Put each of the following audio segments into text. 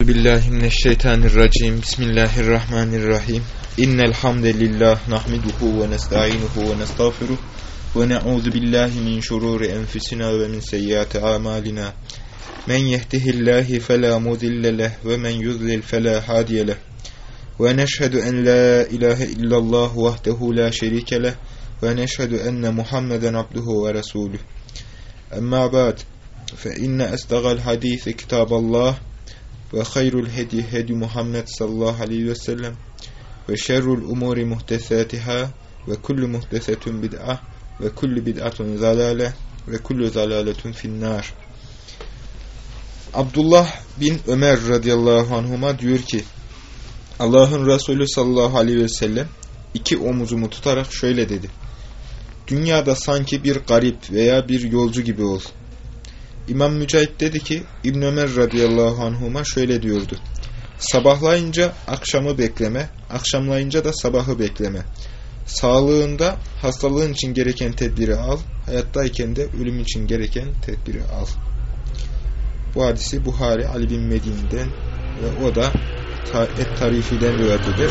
Billahi Bismillahirrahmanirrahim. İnnel hamdelellah nahmeduhu ve nestainuhu ve nestağfiruh ve na'udzu billahi min şururi enfusina ve min seyyiati amalina. Men yehdihillahu fela mudille leh ve men yudlil fela hadiye leh. Ve neşhedü en la ilahe illallah vahdehu la şerike leh ve neşhedü enne Muhammeden abduhu ve resuluh. Amma ba'd. Fe inne estağal hadisi kitaballah ve hayrul hedi hedi Muhammed sallallahu aleyhi ve sellem ve şerrul umuri muhtesatiha ve kullu muhtesetun bid'ah ve kullu bid'atun zalale ve kullu zalaletun finnar. Abdullah bin Ömer radıyallahu anhuma diyor ki, Allah'ın Resulü sallallahu aleyhi ve sellem iki omuzumu tutarak şöyle dedi: dünyada sanki bir garip veya bir yolcu gibi ol. İmam Mücahit dedi ki, İbn Ömer radıyallahu anhuma şöyle diyordu: sabahlayınca akşamı bekleme, akşamlayınca da sabahı bekleme. Sağlığında hastalığın için gereken tedbiri al, hayattayken de ölüm için gereken tedbiri al. Bu hadisi Buhari Ali bin Medin'den ve o da Et-Tarifi'den rivayet eder.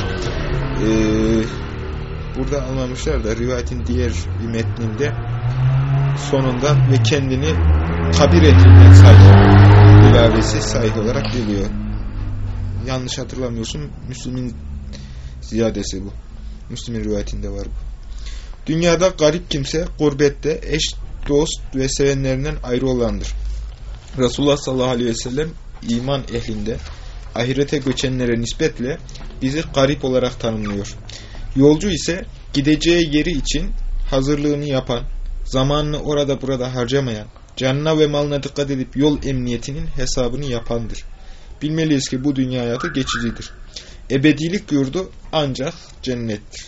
Burada anlamışlar da rivayetin diğer bir metninde sonunda ve kendini kabir ehlinden sahih ilavesi sahih olarak geliyor. Yanlış hatırlamıyorsun, Müslim'in ziyadesi bu. Müslim'in rivayetinde var bu. Dünyada garip kimse gurbette eş, dost ve sevenlerinden ayrı olandır. Resulullah sallallahu aleyhi ve sellem iman ehlinde ahirete göçenlere nispetle bizi garip olarak tanımlıyor. Yolcu ise gideceği yeri için hazırlığını yapan, zamanını orada burada harcamayan, canına ve malına dikkat edip yol emniyetinin hesabını yapandır. Bilmeliyiz ki bu dünya hayatı geçicidir. Ebedilik yurdu ancak cennettir.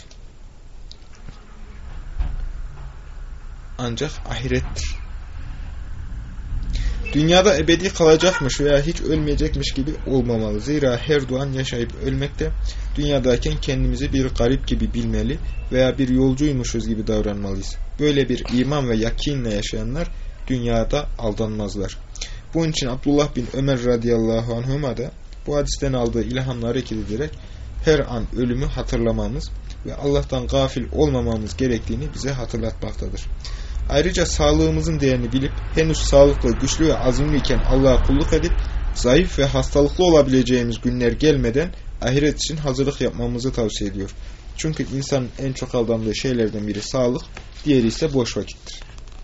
Ancak ahirettir. Dünyada ebedi kalacakmış veya hiç ölmeyecekmiş gibi olmamalı. Zira her doğan yaşayıp ölmekte, dünyadayken kendimizi bir garip gibi bilmeli veya bir yolcuymuşuz gibi davranmalıyız. Böyle bir iman ve yakinle yaşayanlar dünyada aldanmazlar. Bunun için Abdullah bin Ömer radıyallahu anhuma da bu hadisten aldığı ilhamla hareket ederek her an ölümü hatırlamamız ve Allah'tan gafil olmamamız gerektiğini bize hatırlatmaktadır. Ayrıca sağlığımızın değerini bilip henüz sağlıklı, güçlü ve azimliyken Allah'a kulluk edip zayıf ve hastalıklı olabileceğimiz günler gelmeden ahiret için hazırlık yapmamızı tavsiye ediyor. Çünkü insanın en çok aldandığı şeylerden biri sağlık, diğeri ise boş vakittir.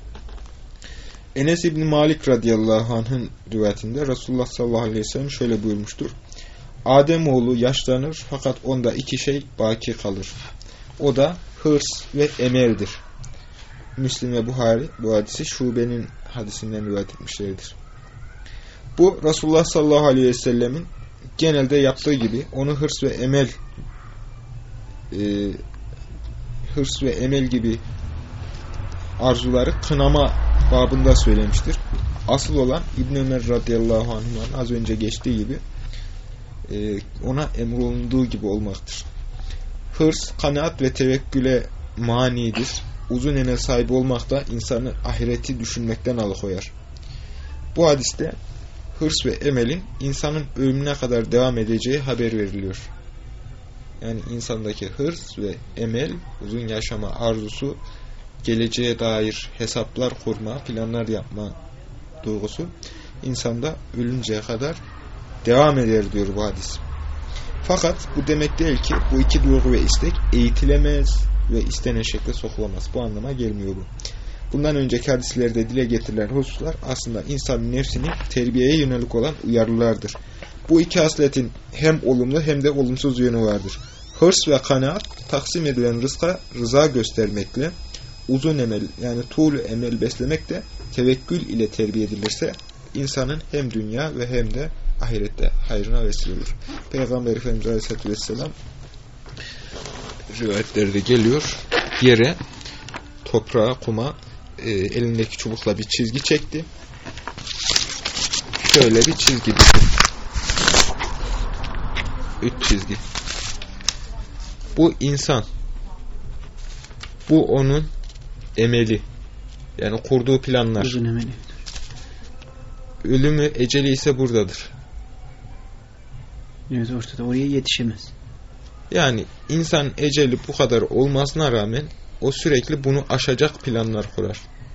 Enes İbni Malik radıyallahu anh'ın rivayetinde Resulullah sallallahu aleyhi ve sellem şöyle buyurmuştur: Ademoğlu yaşlanır fakat onda iki şey baki kalır. O da hırs ve emeldir. Müslim ve Buhari bu hadisi Şube'nin hadisinden rivayet etmişlerdir. Bu Resulullah sallallahu aleyhi ve sellemin genelde yaptığı gibi onu hırs ve emel gibi arzuları kınama babında söylemiştir. Asıl olan İbn Ömer radıyallahu anh'ın az önce geçtiği gibi ona emrolunduğu gibi olmaktır. Hırs, kanaat ve tevekküle manidir. Uzun emel sahibi olmak da insanı ahireti düşünmekten alıkoyar. Bu hadiste hırs ve emelin insanın ölümüne kadar devam edeceği haber veriliyor. Yani insandaki hırs ve emel, uzun yaşama arzusu, geleceğe dair hesaplar kurma, planlar yapma duygusu insanda ölünceye kadar devam eder diyor bu hadis. Fakat bu demek değil ki bu iki duygu ve istek eğitilemez ve istenen şekle sokulamaz. Bu anlama gelmiyor bu. Bundan önceki hadislerde dile getirilen hususlar aslında insanın nefsinin terbiyeye yönelik olan uyarılardır. Bu iki hasletin hem olumlu hem de olumsuz yönü vardır. Hırs ve kanaat taksim edilen rızka rıza göstermekle, uzun emel yani tuğlu emel beslemek de tevekkül ile terbiye edilirse insanın hem dünya ve hem de ahirette hayrına vesile olur. Peygamber Efendimiz Aleyhisselatü Vesselam rivayetlerde geliyor, yere, toprağa, kuma elindeki çubukla bir çizgi çekti. Şöyle bir çizgi düşün. 3 çizgi. Bu insan. Bu onun emeli. Yani kurduğu planlar. Uzun emeli. Ölümü, eceli ise buradadır. Evet, ortada oraya yetişemez. Yani insan eceli bu kadar olmasına rağmen o sürekli bunu aşacak planlar kurar.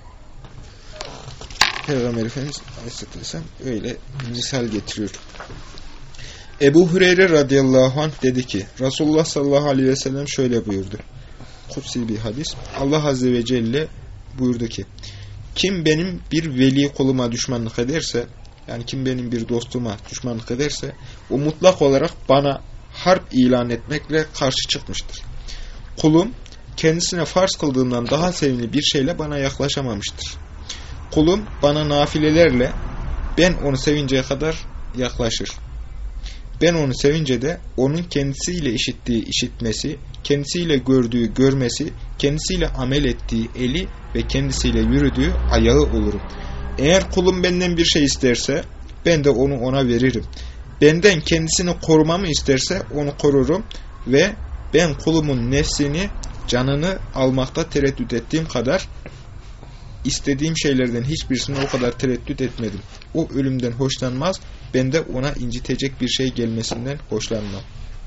Peygamber Efendimiz Aleyhisselatü Vesselam öyle bir misal getiriyor. Ebu Hureyre radıyallahu anh dedi ki Resulullah sallallahu aleyhi ve sellem şöyle buyurdu. Kutsi bir hadis. Allah azze ve celle buyurdu ki kim benim bir veli kuluma düşmanlık ederse, yani kim benim bir dostuma düşmanlık ederse o mutlak olarak bana harp ilan etmekle karşı çıkmıştır. Kulum kendisine farz kıldığımdan daha sevimli bir şeyle bana yaklaşamamıştır. Kulum bana nafilelerle ben onu sevinceye kadar yaklaşır. Ben onu sevince de onun kendisiyle işittiği işitmesi, kendisiyle gördüğü görmesi, kendisiyle amel ettiği eli ve kendisiyle yürüdüğü ayağı olurum. Eğer kulum benden bir şey isterse ben de onu ona veririm. Benden kendisini korumamı isterse onu korurum ve ben kulumun nefsini, canını almakta tereddüt ettiğim kadar istediğim şeylerden hiçbirisine o kadar tereddüt etmedim. O ölümden hoşlanmaz, ben de ona incitecek bir şey gelmesinden hoşlanmam.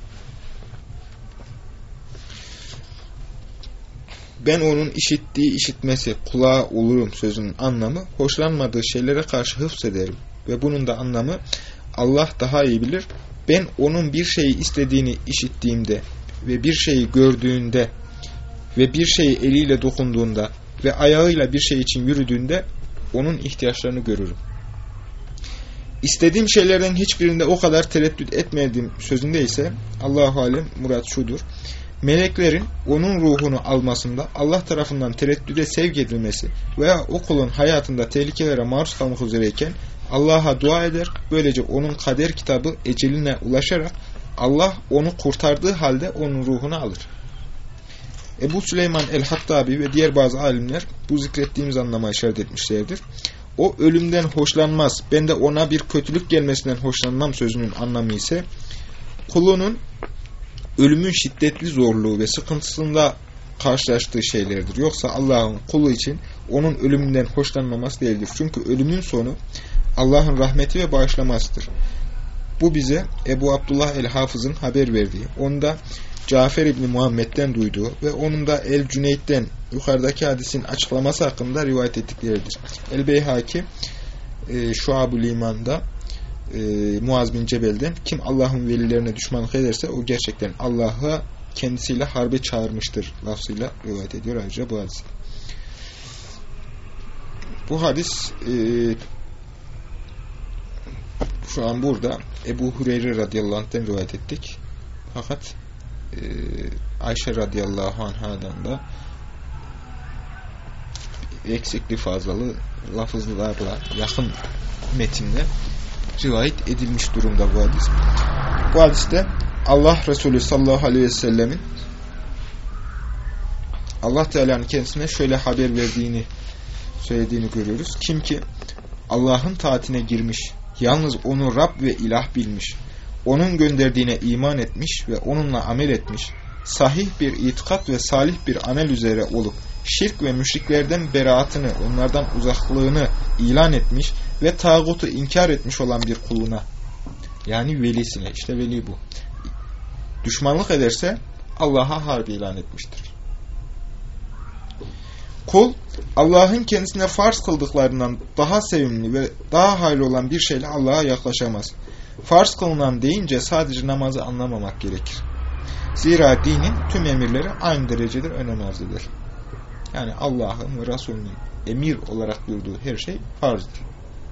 Ben onun işittiği işitmesi, kulağı olurum sözünün anlamı, hoşlanmadığı şeylere karşı hıfzederim. Ve bunun da anlamı, Allah daha iyi bilir. Ben onun bir şeyi istediğini işittiğimde ve bir şeyi gördüğünde ve bir şeyi eliyle dokunduğunda ve ayağıyla bir şey için yürüdüğünde onun ihtiyaçlarını görürüm. İstediğim şeylerden hiçbirinde o kadar tereddüt etmediğim sözünde ise Allahu alem murat şudur. Meleklerin onun ruhunu almasında Allah tarafından tereddüde sevk edilmesi veya o kulun hayatında tehlikelere maruz kalmak üzereyken Allah'a dua eder. Böylece onun kader kitabı eceline ulaşarak Allah onu kurtardığı halde onun ruhunu alır. Ebu Süleyman el-Hattabi ve diğer bazı alimler bu zikrettiğimiz anlama işaret etmişlerdir. O ölümden hoşlanmaz, ben de ona bir kötülük gelmesinden hoşlanmam sözünün anlamı ise kulunun ölümün şiddetli zorluğu ve sıkıntısında karşılaştığı şeylerdir. Yoksa Allah'ın kulu için onun ölümünden hoşlanmaması değildir. Çünkü ölümün sonu Allah'ın rahmeti ve bağışlamasıdır. Bu bize Ebu Abdullah el-Hafız'ın haber verdiği, onda Cafer İbni Muhammed'den duyduğu ve onun da El-Cüneyd'den yukarıdaki hadisin açıklaması hakkında rivayet ettikleridir. El-Beyhaki Şuab-ül İman'da Muaz bin Cebel'den kim Allah'ın velilerine düşmanlık ederse o gerçekten Allah'a kendisiyle harbe çağırmıştır lafzıyla rivayet ediyor ayrıca bu hadis. Bu hadis şu an burada Ebu Hureyre radıyallahu anh'ten rivayet ettik. Fakat Ayşe radıyallahu anhadan da eksikli fazlalı lafızlarla yakın metinle rivayet edilmiş durumda bu hadis. Bu hadiste Allah Resulü sallallahu aleyhi ve sellemin Allah Teala'nın kendisine şöyle haber verdiğini söylediğini görüyoruz. Kim ki Allah'ın taatine girmiş, yalnız onu Rab ve ilah bilmiş, onun gönderdiğine iman etmiş ve onunla amel etmiş, sahih bir itikat ve salih bir amel üzere olup şirk ve müşriklerden beraatını, onlardan uzaklığını ilan etmiş ve tağutu inkar etmiş olan bir kuluna, yani velisine, işte veli bu, düşmanlık ederse Allah'a harp ilan etmiştir. Kul Allah'ın kendisine farz kıldıklarından daha sevimli ve daha hayırlı olan bir şeyle Allah'a yaklaşamaz. Farz kılınan deyince sadece namazı anlamamak gerekir. Zira dinin tüm emirleri aynı derecede önem arz eder. Yani Allah'ın ve Resulünün emir olarak buyurduğu her şey farzdır.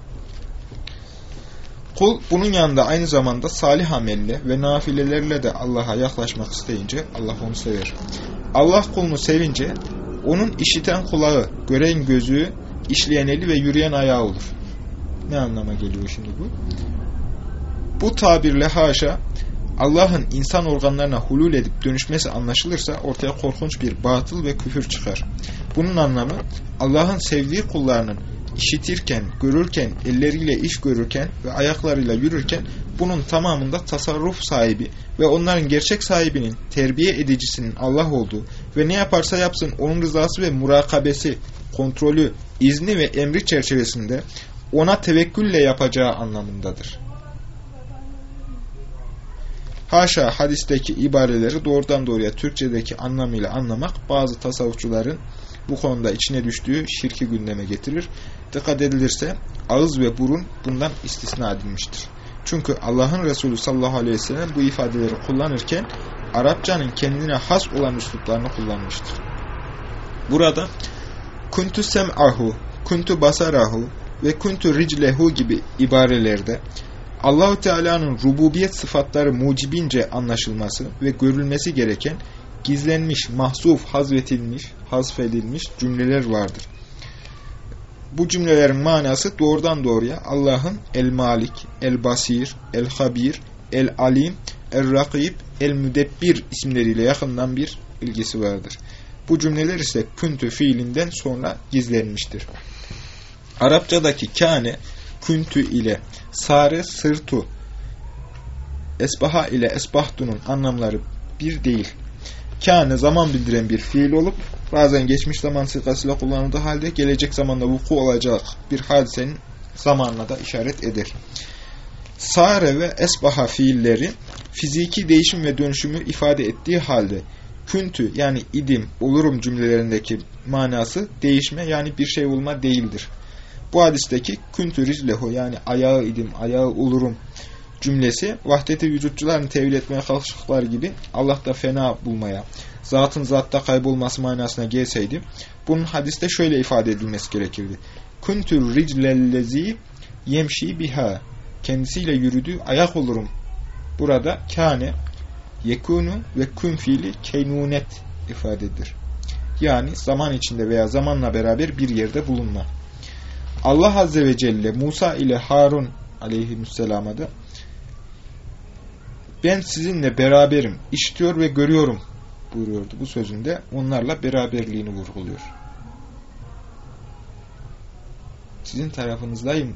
Kul bunun yanında aynı zamanda salih amelle ve nafilelerle de Allah'a yaklaşmak isteyince Allah onu sever. Allah kulunu sevince onun işiten kulağı, gören gözü, işleyen eli ve yürüyen ayağı olur. Ne anlama geliyor şimdi bu? Bu tabirle haşa Allah'ın insan organlarına hulul edip dönüşmesi anlaşılırsa ortaya korkunç bir batıl ve küfür çıkar. Bunun anlamı Allah'ın sevdiği kullarının işitirken, görürken, elleriyle iş görürken ve ayaklarıyla yürürken bunun tamamında tasarruf sahibi ve onların gerçek sahibinin, terbiye edicisinin Allah olduğu ve ne yaparsa yapsın onun rızası ve murakabesi, kontrolü, izni ve emri çerçevesinde ona tevekkülle yapacağı anlamındadır. Haşa hadisteki ibareleri doğrudan doğruya Türkçedeki anlamıyla anlamak bazı tasavvufçuların bu konuda içine düştüğü şirki gündeme getirir. Dikkat edilirse ağız ve burun bundan istisna edilmiştir. Çünkü Allah'ın Resulü sallallahu aleyhi ve sellem bu ifadeleri kullanırken Arapçanın kendine has olan üsluplarını kullanmıştır. Burada kuntu sem'ahu, kuntu basarahu ve kuntu riclehu gibi ibarelerde Allah-u Teala'nın rububiyet sıfatları mucibince anlaşılması ve görülmesi gereken gizlenmiş, mahzuf, hazfedilmiş cümleler vardır. Bu cümlelerin manası doğrudan doğruya Allah'ın El-Malik, El-Basir, El-Habir, El-Alim, El-Rakib, El-Müdebbir isimleriyle yakından bir ilgisi vardır. Bu cümleler ise küntü fiilinden sonra gizlenmiştir. Arapçadaki kâne, küntü ile sare, sırtu, esbaha ile esbahtunun anlamları bir değil. Kâne zaman bildiren bir fiil olup bazen geçmiş zaman sigasıyla kullanıldığı halde gelecek zamanda vuku olacak bir hadisenin zamanına da işaret eder. Sare ve esbaha fiilleri fiziki değişim ve dönüşümü ifade ettiği halde küntü yani idim, olurum cümlelerindeki manası değişme yani bir şey olma değildir. Bu hadisteki küntü riclehu yani ayağı idim, ayağı olurum cümlesi vahdeti vücutçuların tevil etmeye kalkıştıkları gibi Allah'ta fena bulmaya, zatın zatta kaybolması manasına gelseydi bunun hadiste şöyle ifade edilmesi gerekirdi. Küntü riclellezi yemşi biha, kendisiyle yürüdüğü ayak olurum. Burada kâne, yekûnu ve kün fiili keynunet ifadedir. Yani zaman içinde veya zamanla beraber bir yerde bulunma. Allah Azze ve Celle Musa ile Harun aleyhisselama da ben sizinle beraberim, işitiyor ve görüyorum buyuruyordu. Bu sözünde onlarla beraberliğini vurguluyor. Sizin tarafınızdayım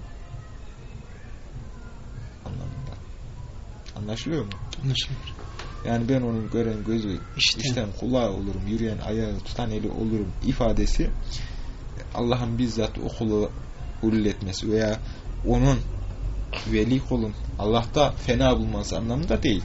anlamında. Anlaşılıyor mu? Anlaşılıyor. Yani ben onun gören gözü, işten kulağı olurum, yürüyen ayağı, tutan eli olurum ifadesi Allah'ın bizzat o kulu hulletmesi veya onun veli kulun Allah'ta fena bulması anlamında değil.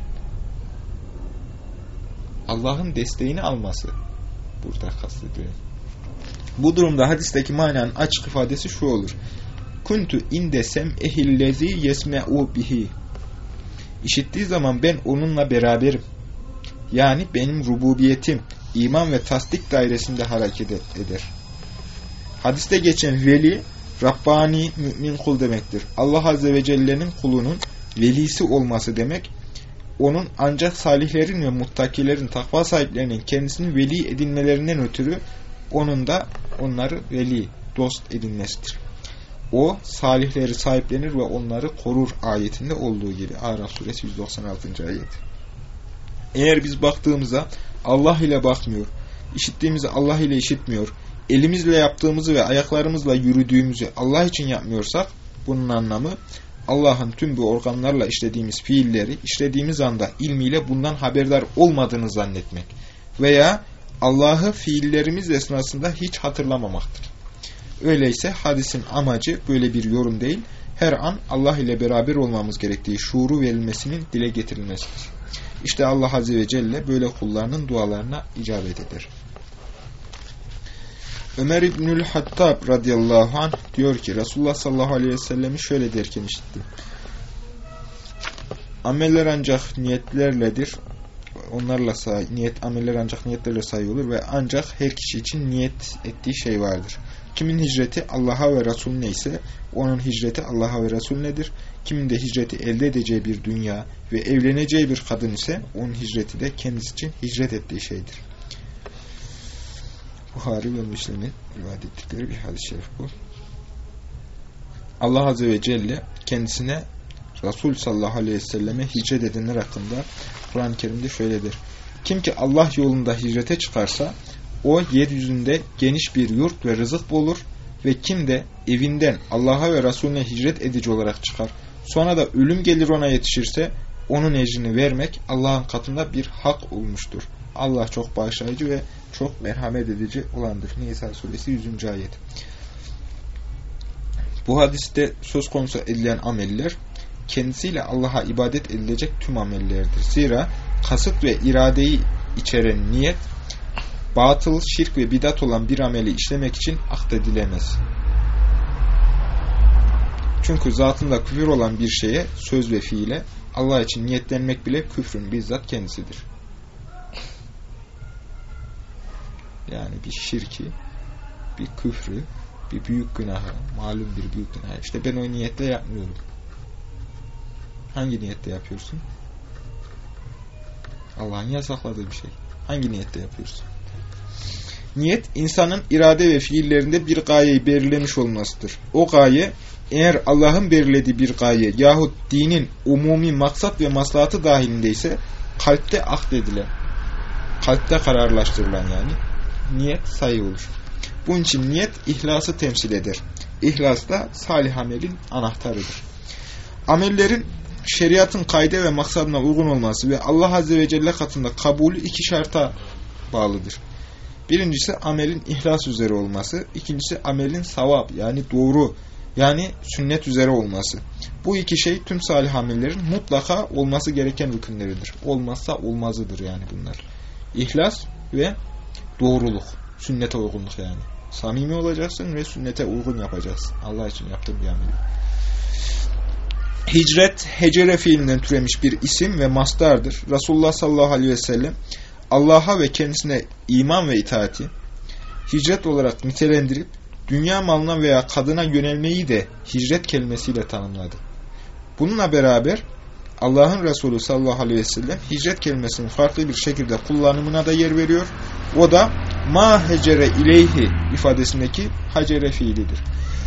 Allah'ın desteğini alması burada kastediyor. Bu durumda hadisteki mananın açık ifadesi şu olur. Kuntu indesem ehillezi yesme'u bihi. İşittiği zaman ben onunla beraberim. Yani benim rububiyetim iman ve tasdik dairesinde hareket eder. Hadiste geçen veli Rabbani mümin kul demektir. Allah Azze ve Celle'nin kulunun velisi olması demek, onun ancak salihlerin ve muttakilerin, takva sahiplerinin kendisini veli edinmelerinden ötürü onun da onları veli, dost edinmesidir. O, salihleri sahiplenir ve onları korur ayetinde olduğu gibi. Araf suresi 196. ayet. Eğer biz baktığımızda Allah ile bakmıyor, işittiğimizi Allah ile işitmiyor, elimizle yaptığımızı ve ayaklarımızla yürüdüğümüzü Allah için yapmıyorsak, bunun anlamı Allah'ın tüm bu organlarla işlediğimiz fiilleri işlediğimiz anda ilmiyle bundan haberdar olmadığını zannetmek veya Allah'ı fiillerimiz esnasında hiç hatırlamamaktır. Öyleyse hadisin amacı böyle bir yorum değil, her an Allah ile beraber olmamız gerektiği şuuru verilmesinin dile getirilmesidir. İşte Allah Azze ve Celle böyle kullarının dualarına icabet eder. Ömer İbnül Hattab radıyallahu anh diyor ki Resulullah sallallahu aleyhi ve sellemi şöyle derken işittim. Ameller ancak niyetlerledir. Ameller ancak niyetlerle sayılır ve ancak her kişi için niyet ettiği şey vardır. Kimin hicreti Allah'a ve Resulüne ise onun hicreti Allah'a ve Resulünedir. Kimin de hicreti elde edeceği bir dünya ve evleneceği bir kadın ise onun hicreti de kendisi için hicret ettiği şeydir. Buhari ve Müslim'in rivayet ettikleri bir hadis-i şerif bu. Allah Azze ve Celle kendisine Resul sallallahu aleyhi ve selleme hicret edenler hakkında Kur'an-ı Kerim'de şöyledir. Kim ki Allah yolunda hicrete çıkarsa o yeryüzünde geniş bir yurt ve rızık bulur ve kim de evinden Allah'a ve Resulüne hicret edici olarak çıkar. Sonra da ölüm gelir ona yetişirse onun ecrini vermek Allah'ın katında bir hak olmuştur. Allah çok bağışlayıcı ve çok merhamet edici olandır. Nisa suresi 100. ayet. Bu hadiste söz konusu edilen ameller kendisiyle Allah'a ibadet edilecek tüm amellerdir. Zira kasıt ve iradeyi içeren niyet, batıl, şirk ve bidat olan bir ameli işlemek için akdedilemez. Çünkü zatında küfür olan bir şeye, söz ve fiile, Allah için niyetlenmek bile küfrün bizzat kendisidir. Yani bir şirki, bir küfrü, bir büyük günahı, malum bir büyük günahı. İşte ben o niyetle yapmıyorum. Hangi niyetle yapıyorsun? Allah'ın yasakladığı bir şey. Hangi niyetle yapıyorsun? Niyet, insanın irade ve fiillerinde bir gayeyi belirlemiş olmasıdır. O gaye, eğer Allah'ın belirlediği bir gaye yahut dinin umumi maksat ve maslahatı dahilindeyse kalpte akdedilen, kalpte kararlaştırılan yani niyet sayı olur. Bunun için niyet ihlası temsil eder. İhlas da salih amelin anahtarıdır. Amellerin şeriatın kaide ve maksadına uygun olması ve Allah Azze ve Celle katında kabulü iki şarta bağlıdır. Birincisi amelin ihlas üzere olması, ikincisi amelin savab yani doğru yani sünnet üzere olması. Bu iki şey tüm salih amellerin mutlaka olması gereken rükünleridir. Olmazsa olmazıdır yani bunlar. İhlas ve doğruluk, sünnete uygunluk yani. Samimi olacaksın ve sünnete uygun yapacaksın. Allah için yaptığın bir amel. Hicret, hecere fiilinden türemiş bir isim ve mastardır. Resulullah sallallahu aleyhi ve sellem Allah'a ve kendisine iman ve itaati hicret olarak nitelendirip dünya malına veya kadına yönelmeyi de hicret kelimesiyle tanımladı. Bununla beraber Allah'ın Resulü sallallahu aleyhi ve sellem hicret kelimesinin farklı bir şekilde kullanımına da yer veriyor. O da ma hecere ileyhi ifadesindeki hacere fiilidir.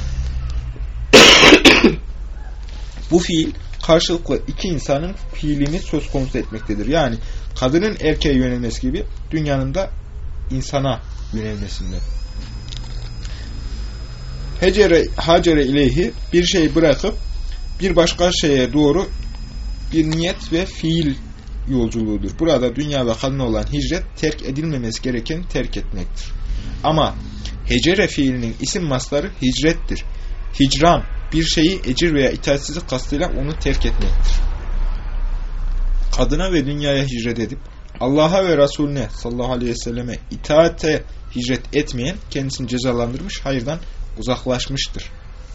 Bu fiil karşılıklı iki insanın fiilini söz konusu etmektedir. Yani kadının erkeğe yönelmesi gibi dünyanın da insana yönelmesinde. Hacere ileyhi bir şeyi bırakıp bir başka şeye doğru bir niyet ve fiil yolculuğudur. Burada dünya ve kadına olan hicret terk edilmemesi gereken terk etmektir. Ama hecere fiilinin isim mastarı hicrettir. Hicran bir şeyi ecir veya itaatsizlik kastıyla onu terk etmektir. Kadına ve dünyaya hicret edip Allah'a ve Resulüne sallallahu aleyhi ve selleme itaate hicret etmeyen kendisini cezalandırmış, hayırdan uzaklaşmıştır.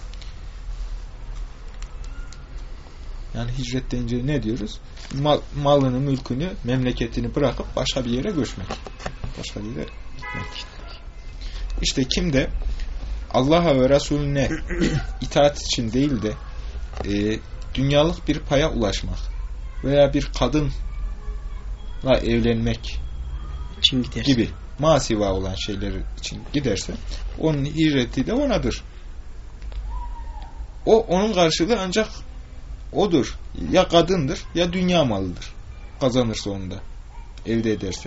Yani hicret deyince ne diyoruz? Malını, mülkünü, memleketini bırakıp başka bir yere göçmek. Başka bir yere gitmek. İşte kim de Allah'a ve Resulüne itaat için değil de dünyalık bir paya ulaşmak veya bir kadınla evlenmek için gibi masiva olan şeyler için giderse onun hicreti de onadır. Onun karşılığı ancak odur. Ya kadındır ya dünya malıdır. Kazanırsa onu da elde ederse.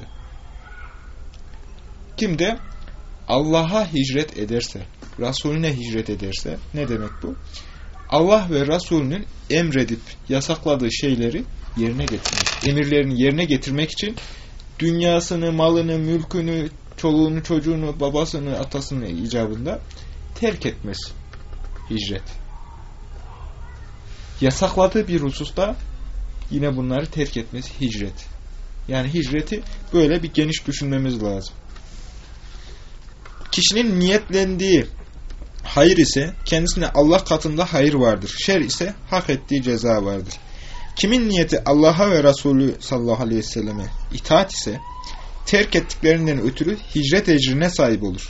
Kim de Allah'a hicret ederse, Resulüne hicret ederse, ne demek bu? Allah ve Resulünün emredip yasakladığı şeyleri yerine getirmek. Emirlerini yerine getirmek için dünyasını, malını, mülkünü, çoluğunu, çocuğunu, babasını, atasını icabında terk etmesi. Hicret. Yasakladığı bir hususta yine bunları terk etmesi hicret. Yani hicreti böyle bir geniş düşünmemiz lazım. Kişinin niyetlendiği hayır ise kendisine Allah katında hayır vardır. Şer ise hak ettiği ceza vardır. Kimin niyeti Allah'a ve Resulü sallallahu aleyhi ve selleme itaat ise terk ettiklerinden ötürü hicret ecrine sahip olur.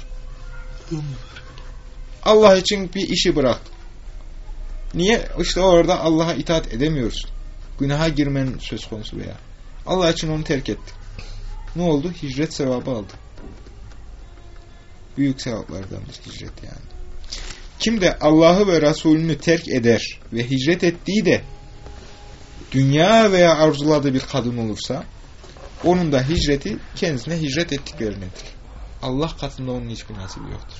Allah için bir işi bıraktı. Niye? İşte orada Allah'a itaat edemiyorsun. Günaha girmen söz konusu veya. Allah için onu terk etti. Ne oldu? Hicret sevabı aldı. Büyük sevaplardandır hicret yani. Kim de Allah'ı ve Resulünü terk eder ve hicret ettiği de dünya veya arzuladığı bir kadın olursa onun da hicreti kendisine hicret ettiklerinedir. Allah katında onun hiçbir nasibi yoktur.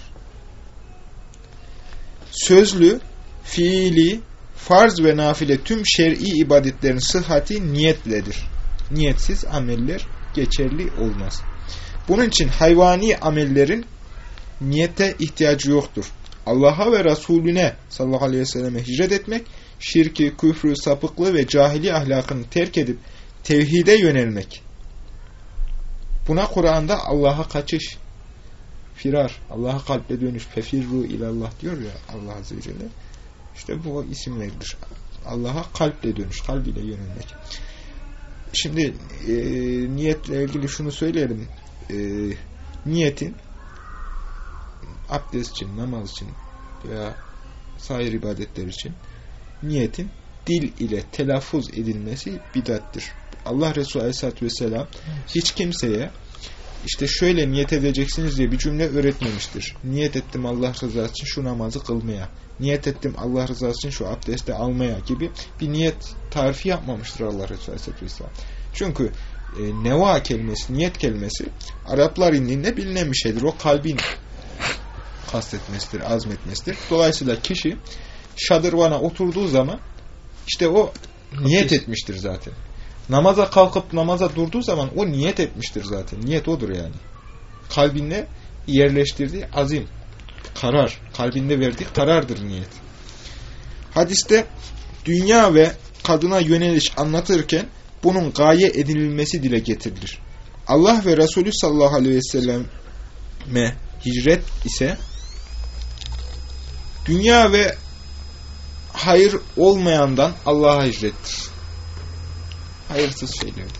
Sözlü, fiili, farz ve nafile tüm şer'i ibadetlerin sıhhati niyetledir. Niyetsiz ameller geçerli olmaz. Bunun için hayvani amellerin niyete ihtiyacı yoktur. Allah'a ve Resulüne sallallahu aleyhi ve selleme hicret etmek şirki, küfrü, sapıklığı ve cahili ahlakını terk edip tevhide yönelmek. Buna Kur'an'da Allah'a kaçış, firar, Allah'a kalple dönüş, fefirru ilallah diyor ya Allah Azze ve Celle. İşte bu isimlerdir. Allah'a kalple dönüş, kalbiyle yönelmek. Şimdi niyetle ilgili şunu söyleyelim. Niyetin abdest için, namaz için veya sair ibadetler için niyetin dil ile telaffuz edilmesi bid'attir. Allah Resulü Aleyhisselatü Vesselam hiç kimseye işte şöyle niyet edeceksiniz diye bir cümle öğretmemiştir. Niyet ettim Allah rızası için şu namazı kılmaya, niyet ettim Allah rızası için şu abdesti almaya gibi bir niyet tarifi yapmamıştır Allah Resulü Aleyhisselatü Vesselam. Çünkü neva kelimesi, niyet kelimesi Araplar indinde bilinen bir şeydir. O kalbin kastetmesidir, azmetmesidir. Dolayısıyla kişi şadırvana oturduğu zaman işte o niyet etmiştir zaten. Namaza kalkıp namaza durduğu zaman o niyet etmiştir zaten. Niyet odur yani. Kalbinde yerleştirdiği azim, karar, kalbinde verdiği karardır niyet. Hadiste dünya ve kadına yöneliş anlatırken bunun gaye edinilmesi dile getirilir. Allah ve Resulü sallallahu aleyhi ve selleme hicret ise dünya ve hayır olmayandan Allah'a hicrettir. Hayırsız şeylerden.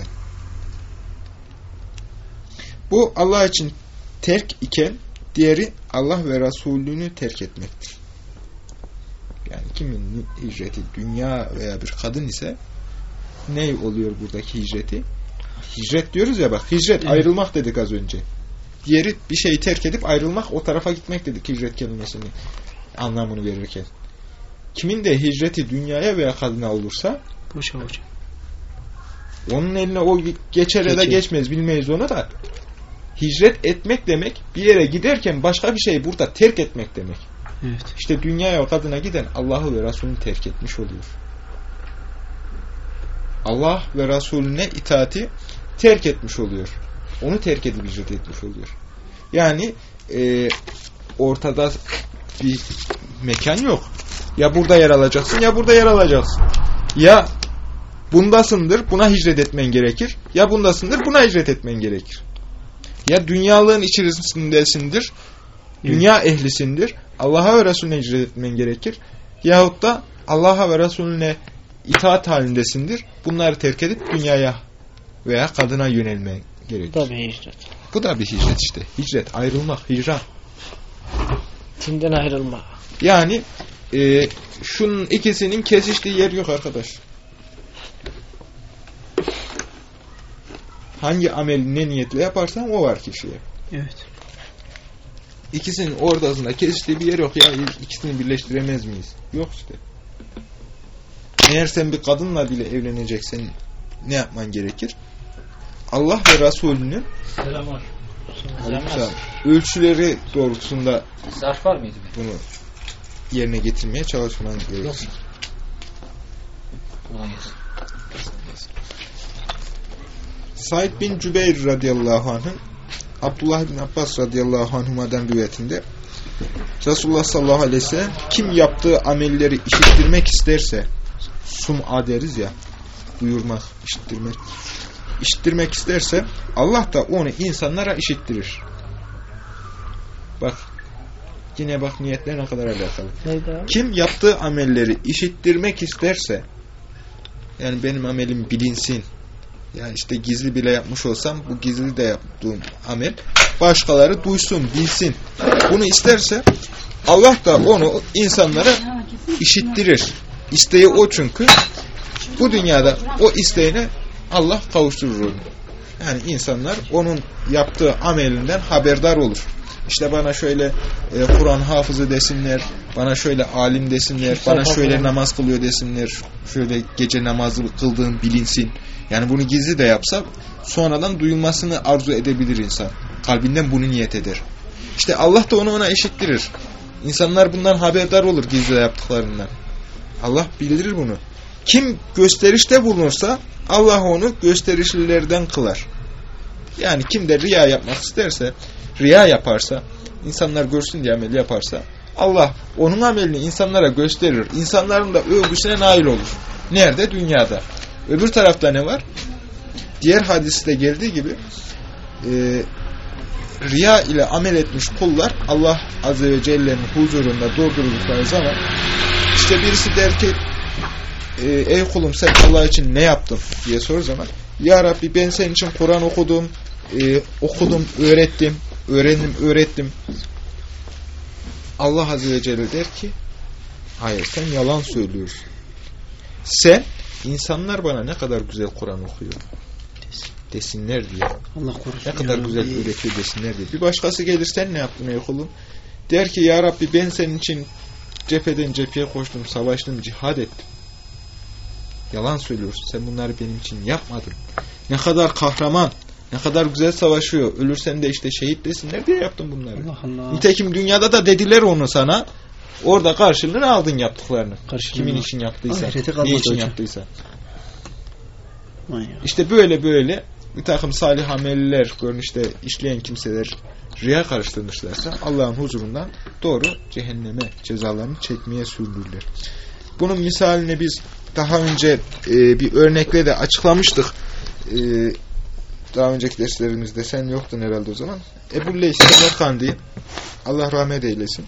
Bu Allah için terk iken diğeri Allah ve Resulünü terk etmektir. Yani kimin hicreti dünya veya bir kadın ise ne oluyor buradaki hicreti? Hicret diyoruz ya bak, hicret ayrılmak dedik az önce. Diğeri bir şeyi terk edip ayrılmak, o tarafa gitmek dedik hicret kelimesinin anlamını verirken. Kimin de hicreti dünyaya veya kadına olursa boşa. Onun eline o geçer ya da geçmez bilmeyiz onu da. Hicret etmek demek bir yere giderken başka bir şeyi burada terk etmek demek. Evet. İşte dünyaya o kadına giden Allah'ı ve Resulünü terk etmiş oluyor. Allah ve Resulüne itaati terk etmiş oluyor. Onu terk edip hicret etmiş oluyor. Yani ortada bir mekan yok. Ya burada yer alacaksın ya burada yer alacaksın. Ya bundasındır, buna hicret etmen gerekir. Ya bundasındır, buna hicret etmen gerekir. Ya dünyalığın içerisindesindir, dünya ehlisindir, Allah'a ve Resulüne hicret etmen gerekir. Yahut da Allah'a ve Resulüne itaat halindesindir. Bunları terk edip dünyaya veya kadına yönelmen gerekir. Bu da bir hicret. Bu da bir hicret işte. Hicret, ayrılmak, hicran. Dinden ayrılma. Yani şunun ikisinin kesiştiği yer yok arkadaş. Hangi ameli ne niyetle yaparsan o var kişiye. Evet. İkisinin ortasında kesiştiği bir yer yok. Ya ikisini birleştiremez miyiz? Yok işte. Eğer sen bir kadınla bile evleneceksen ne yapman gerekir? Allah ve Resulünün ölçüleri doğrultusunda zarf var mıydı? Bunu yerine getirmeye çalışman gerekir. Said bin Cübeyr radıyallahu anh'ın Abdullah bin Abbas radıyallahu anhuma'dan rivayetinde Resulullah sallallahu aleyhi ve sellem kim yaptığı amelleri işittirmek isterse, sum'a deriz ya, duyurmak, işittirmek isterse Allah da onu insanlara işittirir. Bak yine bak niyetler ne kadar alakalı. Kim yaptığı amelleri işittirmek isterse, yani benim amelim bilinsin, yani işte gizli bile yapmış olsam bu gizli de yaptığım amel başkaları duysun, bilsin. Bunu isterse Allah da onu insanlara işittirir. İsteği o çünkü. Bu dünyada o isteğine Allah kavuşturur onu. Yani insanlar onun yaptığı amelinden haberdar olur. İşte bana şöyle Kur'an hafızı desinler, bana şöyle alim desinler, bana şöyle namaz kılıyor desinler, şöyle gece namazı kıldığım bilinsin. Yani bunu gizli de yapsa sonradan duyulmasını arzu edebilir insan. Kalbinden bunu niyet eder. İşte Allah da onu ona eşittirir. İnsanlar bundan haberdar olur gizli de yaptıklarından. Allah bildirir bunu. Kim gösterişte bulunursa Allah onu gösterişlilerden kılar. Yani kim de riya yapmak isterse, riya yaparsa, insanlar görsün diye amel yaparsa Allah onun amelini insanlara gösterir. İnsanların da övgüsüne nail olur. Nerede? Dünyada. Öbür tarafta ne var? Diğer hadiste geldiği gibi riya ile amel etmiş kullar Allah Azze ve Celle'nin huzurunda durduruldukları zaman işte birisi der ki ey kulum sen Allah için ne yaptın diye sorduğu zaman ya Rabbi ben senin için Kur'an okudum, öğrettim. Allah Azze ve Celle der ki hayır sen yalan söylüyorsun. Sen insanlar bana ne kadar güzel Kur'an okuyor desinler diye. Allah korusun. Ne kadar güzel öğretiyor desinler diye. Bir başkası gelir sen ne yaptın ey kulum? Der ki ya Rabbi ben senin için cepheden cepheye koştum, savaştım, cihad ettim. Yalan söylüyorsun. Sen bunları benim için yapmadın. Ne kadar kahraman, ne kadar güzel savaşıyor. Ölürsen de işte şehit desinler diye yaptım bunları. Allah Allah. Nitekim dünyada da dediler onu sana. Orada karşılığını aldın yaptıklarını. Kimin için yaptıysa, ne için yaptıysa. İşte böyle bir takım salih ameller görünüşte işleyen kimseler riya karıştırmışlarsa Allah'ın huzurundan doğru cehenneme cezalarını çekmeye sürdürürler. Bunun misalini biz daha önce bir örnekle de açıklamıştık. Daha önceki derslerimizde sen yoktun herhalde o zaman. Ebu Leys Semerkandi Allah rahmet eylesin.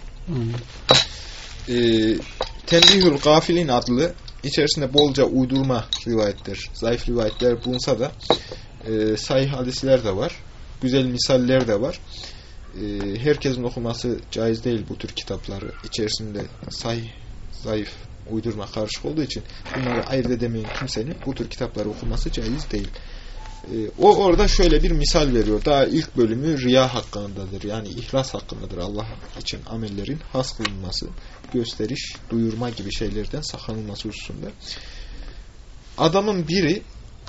Tembihül Gafilin adlı içerisinde bolca uydurma rivayetler, zayıf rivayetler bulunsa da sahih hadisler de var. Güzel misaller de var. Herkesin okuması caiz değil bu tür kitapları. İçerisinde sahih, zayıf, uydurma karışık olduğu için bunları ayırt edemeyen kimsenin bu tür kitapları okuması caiz değil. O orada şöyle bir misal veriyor. Daha ilk bölümü riya hakkındadır. Yani ihlas hakkındadır. Allah için amellerin has kılınması, gösteriş, duyurma gibi şeylerden sakınılması hususunda. Adamın biri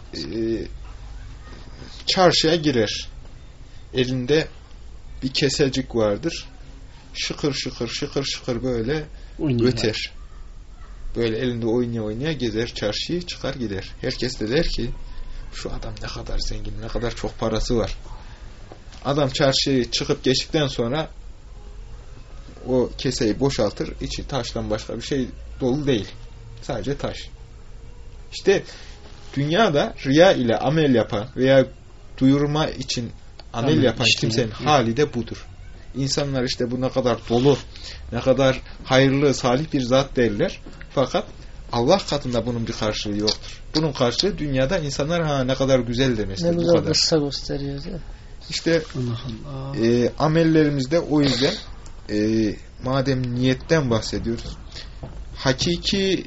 çarşıya girer. Elinde bir kesecik vardır. Şıkır şıkır böyle öter. Böyle elinde oynaya gezer çarşıyı, çıkar gider. Herkes de der ki şu adam ne kadar zengin, ne kadar çok parası var. Adam çarşıyı çıkıp geçtikten sonra o keseyi boşaltır. İçi taştan başka bir şey dolu değil. Sadece taş. İşte dünyada riya ile amel yapan veya duyurma için amel yapan kimsenin hali de budur. İnsanlar işte bu ne kadar dolu, ne kadar hayırlı, salih bir zat derler. Fakat Allah katında bunun bir karşılığı yoktur. Bunun karşılığı dünyada insanlar ne kadar güzel demesidir. Ne güzel kıssa gösteriyor. İşte amellerimizde o yüzden madem niyetten bahsediyoruz, hakiki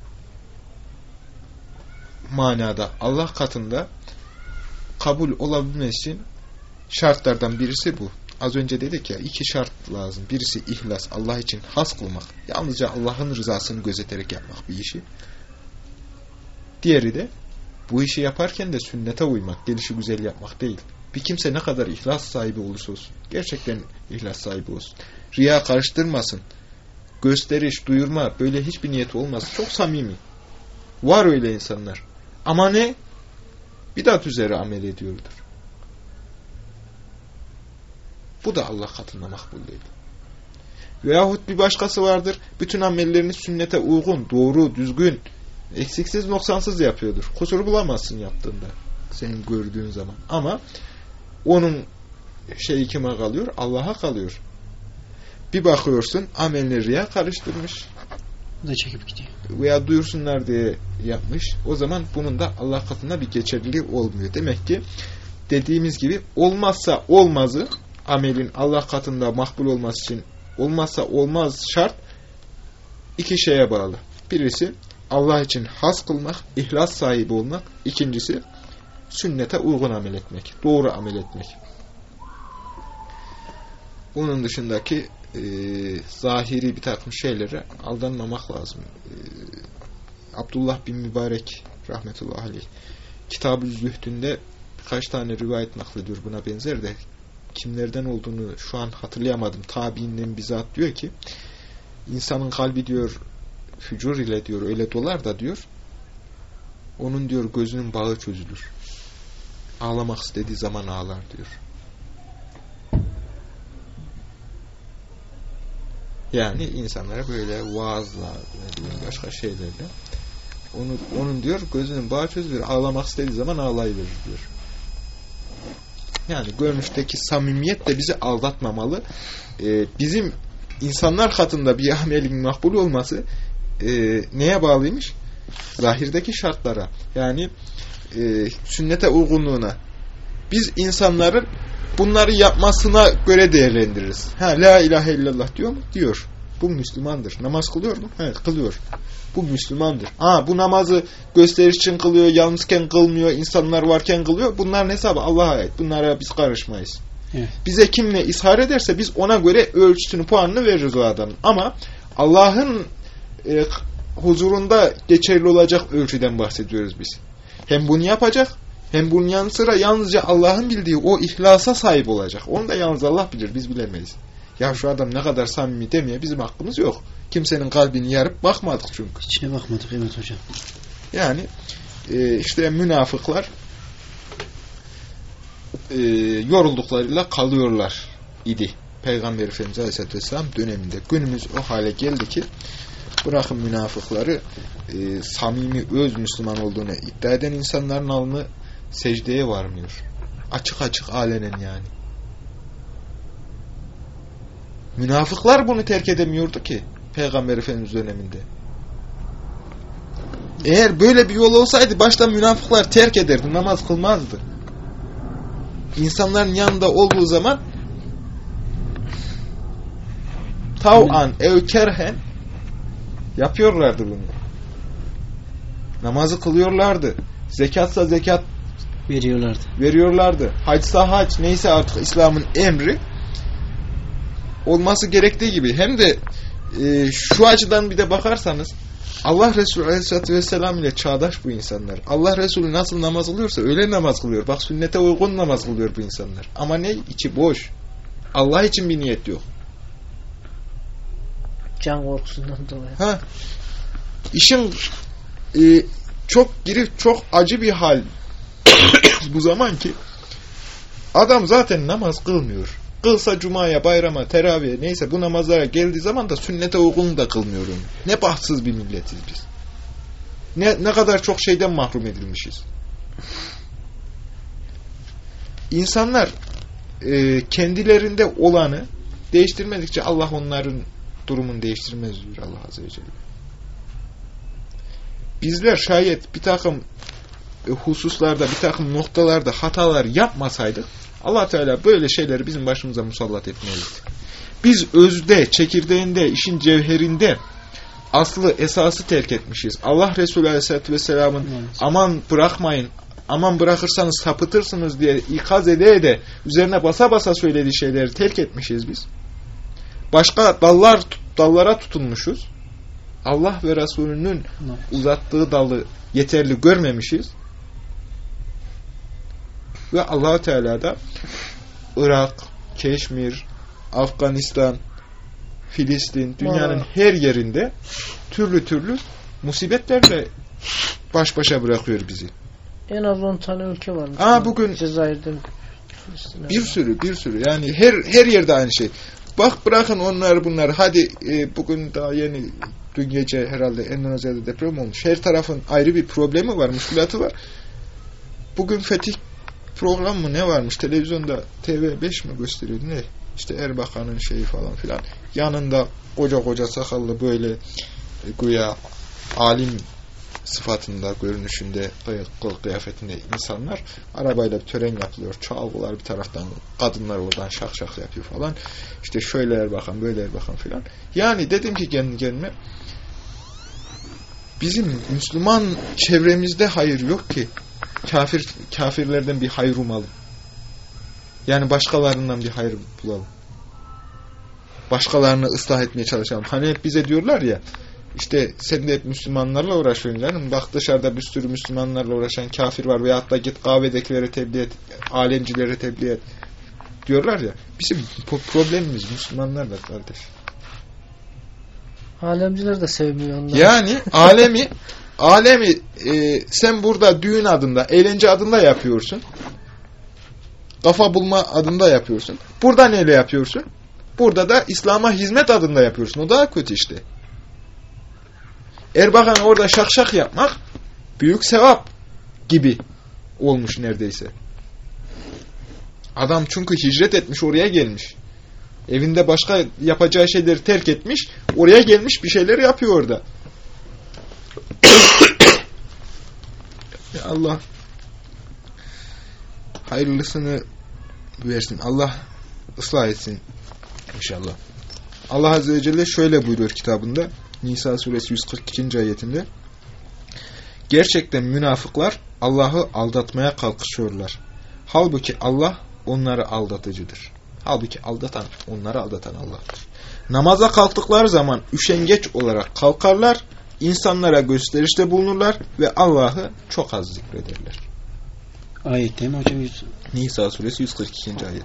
manada Allah katında kabul olabilmesi için şartlardan birisi bu. Az önce dedik ya, iki şart lazım. Birisi ihlas, Allah için has kılmak. Yalnızca Allah'ın rızasını gözeterek yapmak bir işi. Diğeri de bu işi yaparken de sünnete uymak, gelişi güzel yapmak değil. Bir kimse ne kadar ihlas sahibi olursa olsun, gerçekten ihlas sahibi olsun. Riya karıştırmasın. Gösteriş, duyurma, böyle hiçbir niyeti olmaz. Çok samimi. Var öyle insanlar. Ama ne? Bidat üzere amel ediyordur. Bu da Allah katında makbul değil. Veyahut bir başkası vardır. Bütün amellerini sünnete uygun, doğru, düzgün, eksiksiz, noksansız yapıyordur. Kusur bulamazsın yaptığında. Senin gördüğün zaman. Ama onun şeyi kime kalıyor? Allah'a kalıyor. Bir bakıyorsun amelini riya karıştırmış. Bu da çekip gidiyor. Veya duyursunlar diye yapmış. O zaman bunun da Allah katında bir geçerliliği olmuyor. Demek ki dediğimiz gibi olmazsa olmazı, amelin Allah katında makbul olması için olmazsa olmaz şart iki şeye bağlı. Birisi Allah için has kılmak, ihlas sahibi olmak. İkincisi sünnete uygun amel etmek, doğru amel etmek. Bunun dışındaki zahiri bir takım şeylere aldanmamak lazım. Abdullah bin Mübarek rahmetullahi aleyh Kitab-ı Zühdü'nde birkaç tane rivayet naklediyor buna benzer de kimlerden olduğunu şu an hatırlayamadım. Tabiinden bizzat diyor ki insanın kalbi diyor fücur ile diyor öyle dolar da diyor onun diyor gözünün bağı çözülür. Ağlamak istediği zaman ağlar diyor. Yani insanlara böyle vaazla, başka şeylerle onun diyor gözünün bağı çözülür. Ağlamak istediği zaman ağlayıverir diyor. Yani görünüşteki samimiyet de bizi aldatmamalı. Bizim insanlar katında bir amelin makbul olması neye bağlıymış? Zahirdeki şartlara. Yani sünnete uygunluğuna. Biz insanların bunları yapmasına göre değerlendiririz. La ilahe illallah diyor mu? Diyor. Bu Müslümandır. Namaz kılıyor mu? Evet, kılıyor. Bu Müslümandır. Bu namazı gösteriş için kılıyor, yalnızken kılmıyor, insanlar varken kılıyor. Bunların hesabı Allah'a ait. Bunlara biz karışmayız. Evet. Bize kim ne ishar ederse biz ona göre ölçüsünü, puanını veririz o adamın. Ama Allah'ın huzurunda geçerli olacak ölçüden bahsediyoruz biz. Hem bunu yapacak, hem bunun yanı sıra yalnızca Allah'ın bildiği o ihlasa sahip olacak. Onu da yalnız Allah bilir, biz bilemeyiz. Ya şu adam ne kadar samimi demeye bizim hakkımız yok. Kimsenin kalbini yarıp bakmadık çünkü. İçine bakmadık evet hocam. Yani işte münafıklar yorulduklarıyla kalıyorlar idi. Peygamber Efendimiz Aleyhisselatü Vesselam döneminde. Günümüz o hale geldi ki bırakın münafıkları samimi öz Müslüman olduğunu iddia eden insanların alnı secdeye varmıyor. Açık açık alenen yani. Münafıklar bunu terk edemiyordu ki Peygamber Efendimiz döneminde. Eğer böyle bir yol olsaydı başta münafıklar terk ederdi, namaz kılmazdı. İnsanların yanında olduğu zaman tav'an ev kerhen yapıyorlardı bunu. Namazı kılıyorlardı. Zekatsa zekat veriyorlardı. Hacsa hac, neyse artık İslam'ın emri olması gerektiği gibi. Hem de şu açıdan bir de bakarsanız Allah Resulü Aleyhisselatü Vesselam ile çağdaş bu insanlar. Allah Resulü nasıl namaz kılıyorsa öyle namaz kılıyor. Bak sünnete uygun namaz kılıyor bu insanlar. Ama ne? İçi boş. Allah için bir niyet yok. Can korkusundan dolayı. İşin çok girip çok acı bir hal bu zaman ki adam zaten namaz kılmıyor. Kılsa cumaya, bayrama, teraviye neyse bu namazlara geldiği zaman da sünnete uygun da kılmıyor onu. Ne bahtsız bir milletiz biz. Ne kadar çok şeyden mahrum edilmişiz. İnsanlar kendilerinde olanı değiştirmedikçe Allah onların durumunu değiştirmez diyor Allah Azze ve Celle. Bizler şayet bir takım hususlarda, bir takım noktalarda hatalar yapmasaydık Allah Teala böyle şeyleri bizim başımıza musallat etmezdi. Biz özde, çekirdeğinde, işin cevherinde aslı, esası terk etmişiz. Allah Resulü Aleyhisselatü Vesselam'ın aman bırakmayın, aman bırakırsanız sapıtırsınız diye ikaz ede üzerine basa basa söylediği şeyleri terk etmişiz biz. Başka dallara tutunmuşuz. Allah ve Resulünün uzattığı dalı yeterli görmemişiz. Ve Allah Teala da Irak, Keşmir, Afganistan, Filistin, dünyanın her yerinde türlü türlü musibetlerle baş başa bırakıyor bizi. En az 10 tane ülke var. Bugün Cezayir'den bir sürü yani her yerde aynı şey. Bak bırakın onları bunları. Hadi bugün daha yeni dün gece herhalde Endonezya'da deprem olmuş. Her tarafın ayrı bir problemi var, müşkülatı var. Bugün Fetih program mı ne varmış? Televizyonda TV5 mi gösteriyordu ne? İşte Erbakan'ın şeyi falan filan. Yanında koca sakallı böyle güya alim sıfatında, görünüşünde, kıyafetinde insanlar arabayla bir tören yapılıyor. Çalgılar bir taraftan, kadınlar oradan şak şak yapıyor falan. İşte şöyle Erbakan, böyle Erbakan filan. Yani dedim ki kendi kendime bizim Müslüman çevremizde hayır yok ki. Kafirlerden bir hayır umalım. Yani başkalarından bir hayır bulalım. Başkalarını ıslah etmeye çalışalım. Hani hep bize diyorlar ya işte sen de hep Müslümanlarla uğraşıyorsun canım. Bak dışarıda bir sürü Müslümanlarla uğraşan kafir var veyahut da git kahvedekilere tebliğ et, alemcilere tebliğ et diyorlar ya. Bizim problemimiz Müslümanlarla kardeş. Alemciler de sevmiyor onları. Yani alemi sen burada düğün adında, eğlence adında yapıyorsun. Kafa bulma adında yapıyorsun. Burada neyle yapıyorsun? burada da İslam'a hizmet adında yapıyorsun. O daha kötü işte. Erbakan'a orada şak yapmak büyük sevap gibi olmuş neredeyse. Adam çünkü hicret etmiş, oraya gelmiş. Evinde başka yapacağı şeyleri terk etmiş, oraya gelmiş bir şeyler yapıyor orada. Allah hayırlısını versin. Allah ıslah etsin İnşallah. Allah Azze ve Celle şöyle buyuruyor kitabında, Nisa suresi 142. ayetinde: gerçekten münafıklar Allah'ı aldatmaya kalkışıyorlar. Halbuki Allah onları aldatıcıdır. Halbuki onları aldatan Allah'tır. Namaza kalktıkları zaman üşengeç olarak kalkarlar, insanlara gösterişte bulunurlar ve Allah'ı çok az zikrederler. Ayet değil mi hocam? Nisa suresi 142. ayet.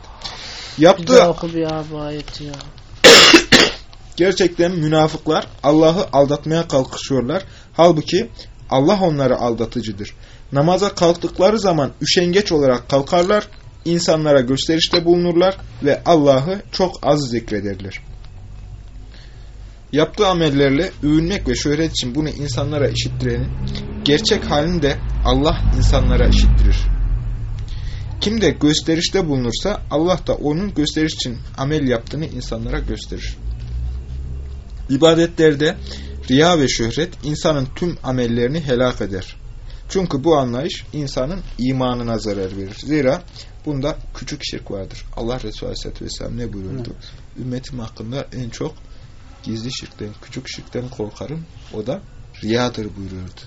Ayeti ya. Gerçekten münafıklar Allah'ı aldatmaya kalkışıyorlar. Halbuki Allah onları aldatıcıdır. Namaza kalktıkları zaman üşengeç olarak kalkarlar, insanlara gösterişte bulunurlar ve Allah'ı çok az zikrederler. Yaptığı amellerle övünmek ve şöhret için bunu insanlara işittirenin gerçek halini de Allah insanlara işittirir. Kim de gösterişte bulunursa Allah da onun gösteriş için amel yaptığını insanlara gösterir. İbadetlerde riya ve şöhret insanın tüm amellerini helak eder. Çünkü bu anlayış insanın imanına zarar verir. Zira bunda küçük şirk vardır. Allah Resulü Aleyhisselatü Vesselam ne buyurdu? Ümmetim hakkında en çok gizli şirkten, küçük şirkten korkarım. O da riyadır buyuruyordu.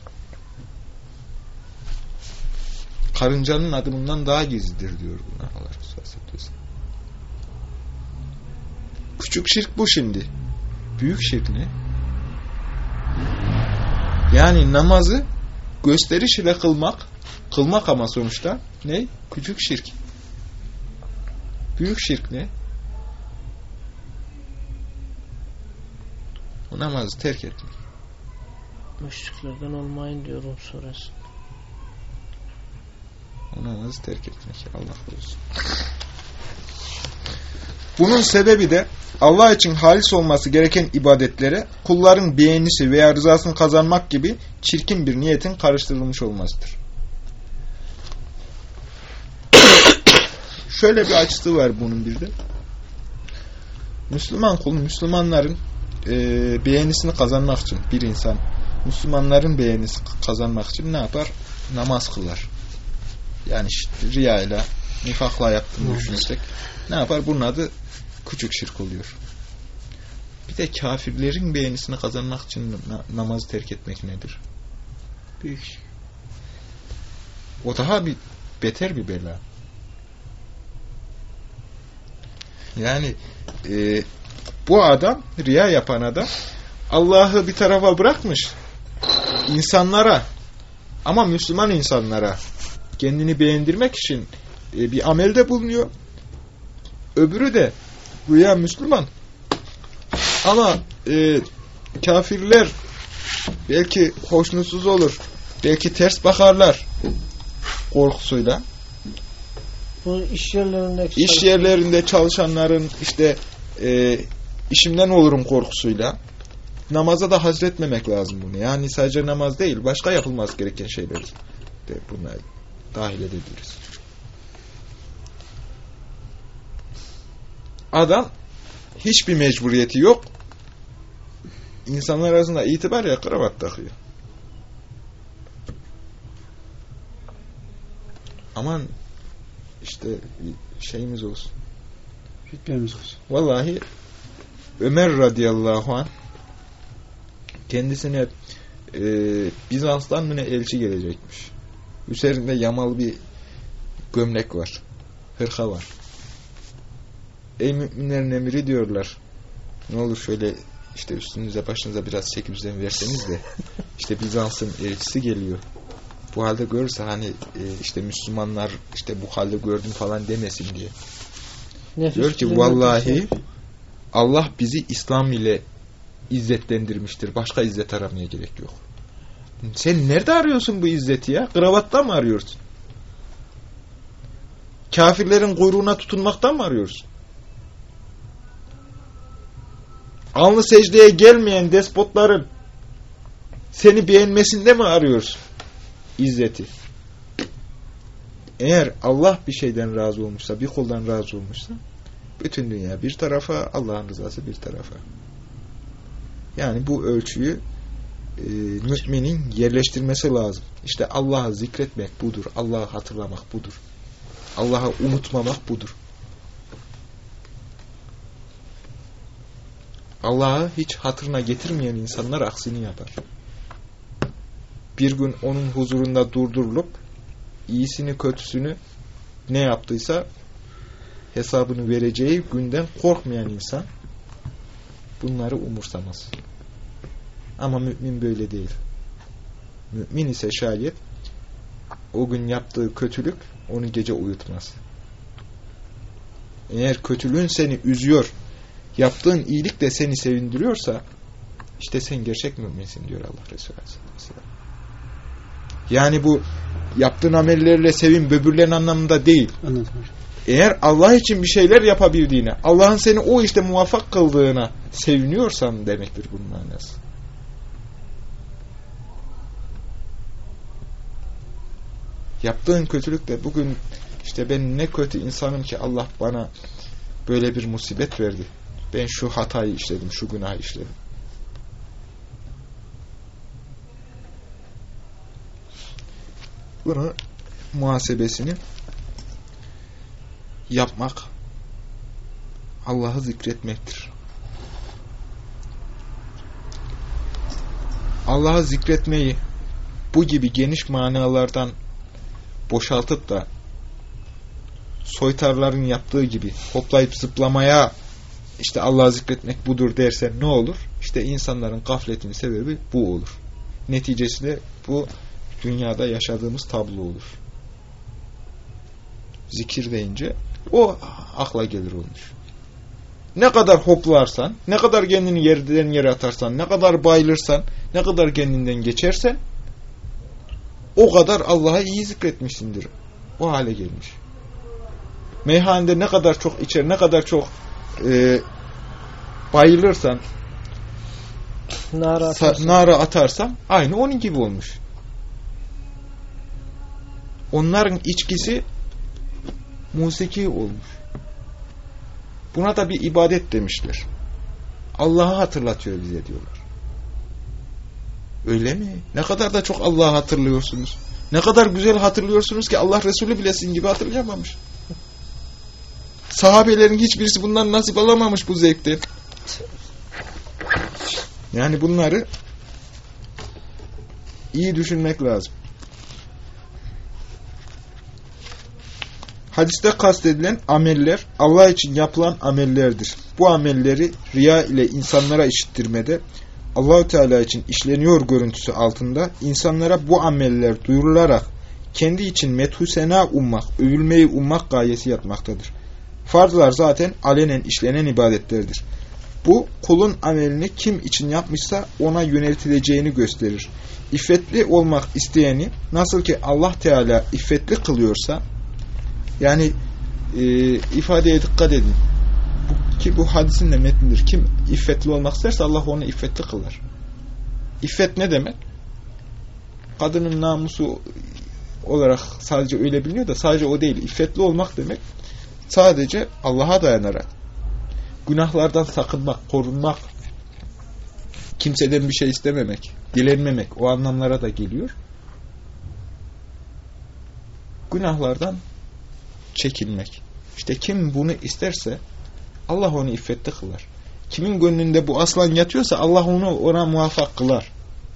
Karıncanın adımından daha gizlidir diyor buna Allah Resulü Aleyhisselatü Vesselam. Küçük şirk bu şimdi. Büyük şirk ne? Yani namazı gösteriş ile kılmak ama sonuçta ne? Küçük şirk. Büyük şirk ne? O namazı terk etmek. Müşriklerden olmayın diyorum suresi. O namazı terk etmek. Allah korusun. Bunun sebebi de Allah için halis olması gereken ibadetlere kulların beğenisi veya rızasını kazanmak gibi çirkin bir niyetin karıştırılmış olmasıdır. Şöyle bir açısı var bunun bir de. Müslüman kul, Müslümanların beğenisini kazanmak için bir insan, Müslümanların beğenisini kazanmak için ne yapar? Namaz kılar. Yani işte riyayla, nifakla yaptığını düşünürsek ne yapar? Bunun adı küçük şirk oluyor. Bir de kafirlerin beğenisini kazanmak için namazı terk etmek nedir? Büyük şirk. O daha beter bir bela. Yani bu adam, riya yapan adam Allah'ı bir tarafa bırakmış, insanlara, ama Müslüman insanlara kendini beğendirmek için bir amelde bulunuyor. Öbürü de güya Müslüman ama kafirler belki hoşnutsuz olur, belki ters bakarlar korkusuyla. Bu iş yerlerinde çalışanların işte işimden olurum korkusuyla namaza da hazretmemek lazım bunu. Yani sadece namaz değil, başka yapılması gereken şeyler de buna dahil edebiliriz. Adam hiçbir mecburiyeti yok. İnsanlar arasında itibar ya, kravat takıyor. Aman işte şeyimiz olsun. Hükmemiz olsun. Vallahi Ömer radıyallahu anh kendisine Bizans'tan mı ne elçi gelecekmiş. Üzerinde yamalı bir gömlek var. Hırka var. Ey müminlerin emiri diyorlar. Ne olur şöyle işte üstünüze başınıza biraz çeki düzen verseniz de işte Bizans'ın elçisi geliyor. Bu halde görürse hani işte Müslümanlar işte bu halde gördüm falan demesin diye. Diyor ki vallahi Allah bizi İslam ile izzetlendirmiştir. Başka izzet aramaya gerek yok. Sen nerede arıyorsun bu izzeti ya? Kravatta mı arıyorsun? Kafirlerin kuyruğuna tutunmaktan mı arıyorsun? alnı secdeye gelmeyen despotların seni beğenmesinde mi arıyorsun İzzeti? Eğer Allah bir şeyden razı olmuşsa, bir kuldan razı olmuşsa, bütün dünya bir tarafa, Allah'ın rızası bir tarafa. Yani bu ölçüyü müminin yerleştirmesi lazım. İşte Allah'ı zikretmek budur. Allah'ı hatırlamak budur. Allah'ı unutmamak budur. Allah'ı hiç hatırına getirmeyen insanlar aksini yapar. Bir gün onun huzurunda durdurulup iyisini kötüsünü ne yaptıysa hesabını vereceği günden korkmayan insan bunları umursamaz. Ama mümin böyle değil. Mümin ise şayet o gün yaptığı kötülük onu gece uyutmaz. Eğer kötülüğün seni üzüyor, yaptığın iyilik de seni sevindiriyorsa işte sen gerçek müminsin diyor Allah Resulü Aleyhisselam. Yani bu yaptığın amellerle sevin, böbürlen anlamında değil. Anladım hocam. Eğer Allah için bir şeyler yapabildiğine, Allah'ın seni o işte muvaffak kıldığına seviniyorsan demektir bunun manası. Yaptığın kötülükle bugün işte ben ne kötü insanım ki Allah bana böyle bir musibet verdi. Ben şu hatayı işledim, şu günahı işledim. Bunu muhasebesini yapmak Allah'ı zikretmektir. Allah'ı zikretmeyi bu gibi geniş manalardan boşaltıp da soytarların yaptığı gibi hoplayıp zıplamaya işte Allah'ı zikretmek budur dersen ne olur? İşte insanların gafletinin sebebi bu olur. Neticesi de bu dünyada yaşadığımız tablo olur. Zikir deyince o akla gelir olmuş. Ne kadar hoplarsan, ne kadar kendini yerden yere atarsan, ne kadar bayılırsan, ne kadar kendinden geçersen o kadar Allah'a iyi zikretmişsindir. O hale gelmiş. Meyhanede ne kadar çok içer, ne kadar çok bayılırsan, nara atarsan aynı onun gibi olmuş. Onların içkisi musiki olmuş. Buna da bir ibadet demişler. Allah'ı hatırlatıyor bize diyorlar. Öyle mi? Ne kadar da çok Allah'ı hatırlıyorsunuz. Ne kadar güzel hatırlıyorsunuz ki Allah Resulü bile sizin gibi hatırlayamamış. Sahabelerin hiçbirisi bundan nasip alamamış bu zevkten. Yani bunları iyi düşünmek lazım. Hadiste kastedilen ameller Allah için yapılan amellerdir. Bu amelleri riya ile insanlara işittirmede Allah-u Teala için işleniyor görüntüsü altında insanlara bu ameller duyurularak kendi için methu sena ummak, övülmeyi ummak gayesi yatmaktadır. Farzlar zaten alenen işlenen ibadetlerdir. Bu kulun amelini kim için yapmışsa ona yöneltileceğini gösterir. İffetli olmak isteyeni nasıl ki Allah Teala iffetli kılıyorsa, yani ifadeye dikkat edin. Bu hadisin de metnidir. Kim iffetli olmak isterse Allah onu iffetli kılar. İffet ne demek? Kadının namusu olarak sadece öyle biliniyor da sadece o değil. İffetli olmak demek sadece Allah'a dayanarak günahlardan sakınmak, korunmak, kimseden bir şey istememek, dilenmemek o anlamlara da geliyor. Günahlardan çekinmek. İşte kim bunu isterse Allah onu iffetli kılar. Kimin gönlünde bu aslan yatıyorsa Allah onu ona muvaffak kılar.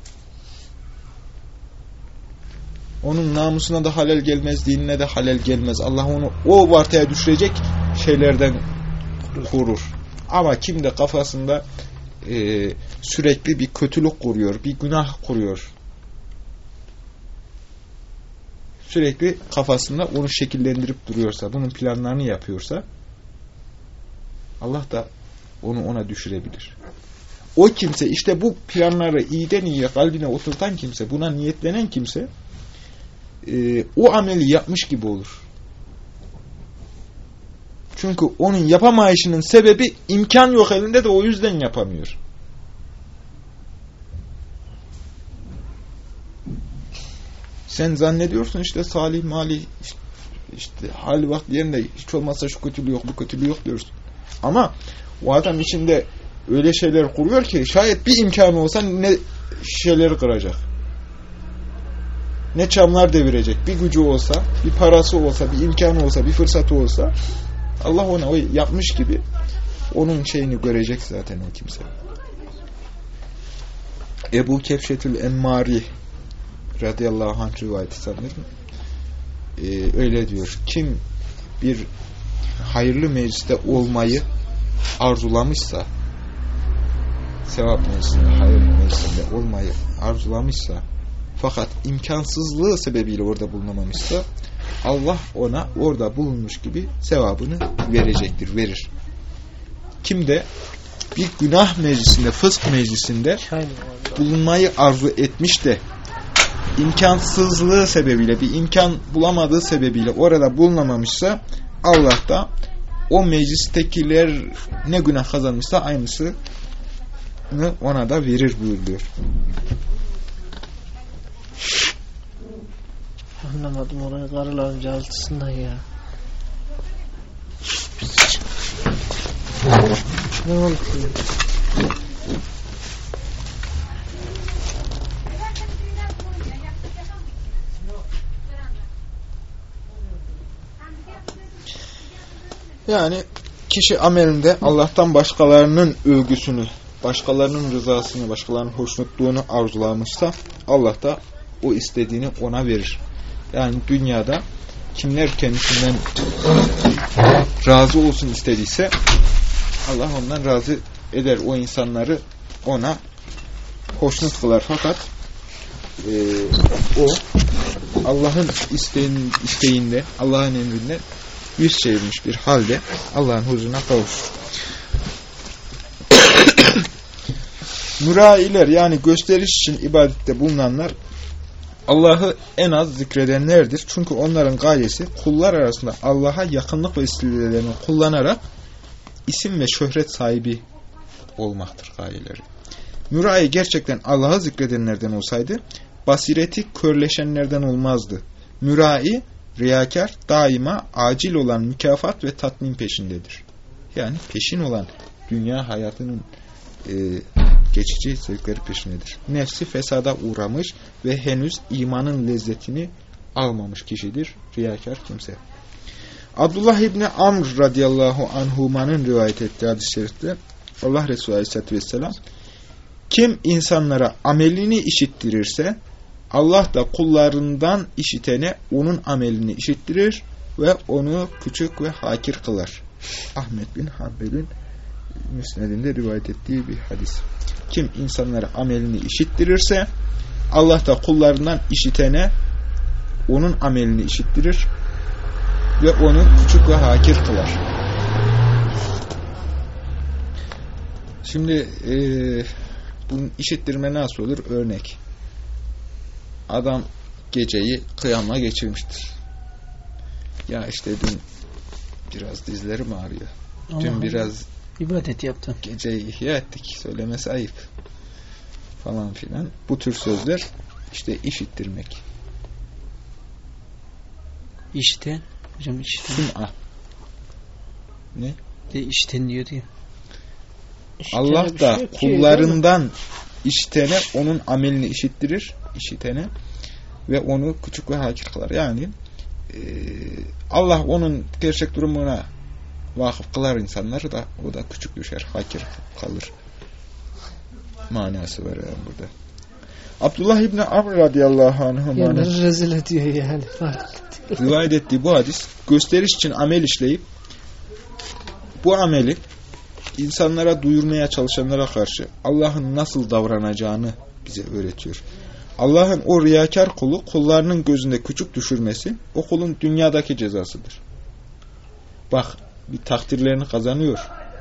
Onun namusuna da halel gelmez, dinine de halel gelmez. Allah onu o vartaya düşürecek şeylerden korur. Ama kim de kafasında sürekli bir kötülük kuruyor, bir günah kuruyor. Sürekli kafasında onu şekillendirip duruyorsa, bunun planlarını yapıyorsa Allah da onu ona düşürebilir. O kimse, işte bu planları iyiden iyiye kalbine oturtan kimse, buna niyetlenen kimse o ameli yapmış gibi olur. Çünkü onun yapamayışının sebebi imkan yok elinde de o yüzden yapamıyor. Sen zannediyorsun işte salih mali işte hali vakti yerinde hiç olmazsa şu kötülüğü yok bu kötülüğü yok diyorsun. Ama o adam içinde öyle şeyler kuruyor ki şayet bir imkanı olsa ne şeyleri kıracak. Ne çamlar devirecek. Bir gücü olsa, bir parası olsa, bir imkanı olsa, bir fırsatı olsa Allah ona o yapmış gibi onun şeyini görecek zaten o kimse. Ebu Kebşetül Emmari radıyallahu anh rivayeti sanırım. Öyle diyor. Kim bir hayırlı mecliste olmayı arzulamışsa, sevap meclisinde, hayırlı meclisinde olmayı arzulamışsa fakat imkansızlığı sebebiyle orada bulunamamışsa Allah ona orada bulunmuş gibi sevabını verecektir, verir. Kim de bir günah meclisinde, fısk meclisinde bulunmayı arzu etmiş de imkansızlığı sebebiyle, bir imkan bulamadığı sebebiyle orada bulunamamışsa Allah da o meclistekiler ne günah kazanmışsa aynısını ona da verir buyuruyor. Anlamadım orayı karıların cazlısından ya. Ne oldu ki? Yani kişi amelinde Allah'tan başkalarının övgüsünü, başkalarının rızasını, başkalarının hoşnutluğunu arzulamışsa Allah da o istediğini ona verir. Yani dünyada kimler kendisinden razı olsun istediyse Allah ondan razı eder. O insanları ona hoşnut kılar. Fakat o Allah'ın isteğinde, Allah'ın emrinde yüz çevirmiş bir halde Allah'ın huzuruna kavuşur. Mürailer yani gösteriş için ibadette bulunanlar Allah'ı en az zikredenlerdir. Çünkü onların gayesi kullar arasında Allah'a yakınlık vesilelerini kullanarak isim ve şöhret sahibi olmaktır gayeleri. Mürai gerçekten Allah'ı zikredenlerden olsaydı basireti körleşenlerden olmazdı. Mürai, riyakar daima acil olan mükafat ve tatmin peşindedir. Yani peşin olan dünya hayatının geçici zevkleri peşindedir. Nefsi fesada uğramış ve henüz imanın lezzetini almamış kişidir riyakar kimse. Abdullah İbni Amr radıyallahu anhumanın rivayet ettiği hadis-i şerifte Allah Resulü aleyhissalatü vesselam kim insanlara amelini işittirirse Allah da kullarından işitene onun amelini işittirir ve onu küçük ve hakir kılar. Ahmet bin Hanbel'in müsnedinde rivayet ettiği bir hadis. Kim insanlara amelini işittirirse Allah da kullarından işitene onun amelini işittirir ve onu küçük ve hakir kılar. Şimdi bunun işittirme nasıl olur? Örnek. Adam geceyi kıyamla geçirmiştir. Ya işte dün biraz dizlerim ağrıyor. Dün biraz ibadet yaptım. Geceyi ihya ettik. Söylemesi ayıp. Falan filan. Bu tür sözler işte işittirmek. İşten. Hocam işten. Süm'a. Ne? İşten diyordu ya. Allah da kullarından işitene onun amelini işittirir. İşitene. Ve onu küçük ve hakir kılar. Yani Allah onun gerçek durumuna vakıf kılar insanları da o da küçük düşer, hakir kalır. Manası var yani burada. Abdullah İbni Amr radıyallahu anh'ın rezil ediyor yani. rivayet ettiği bu hadis gösteriş için amel işleyip bu ameli insanlara duyurmaya çalışanlara karşı Allah'ın nasıl davranacağını bize öğretiyor. Allah'ın o riyakar kulu kullarının gözünde küçük düşürmesi o kulun dünyadaki cezasıdır. Bak bir takdirlerini kazanıyor.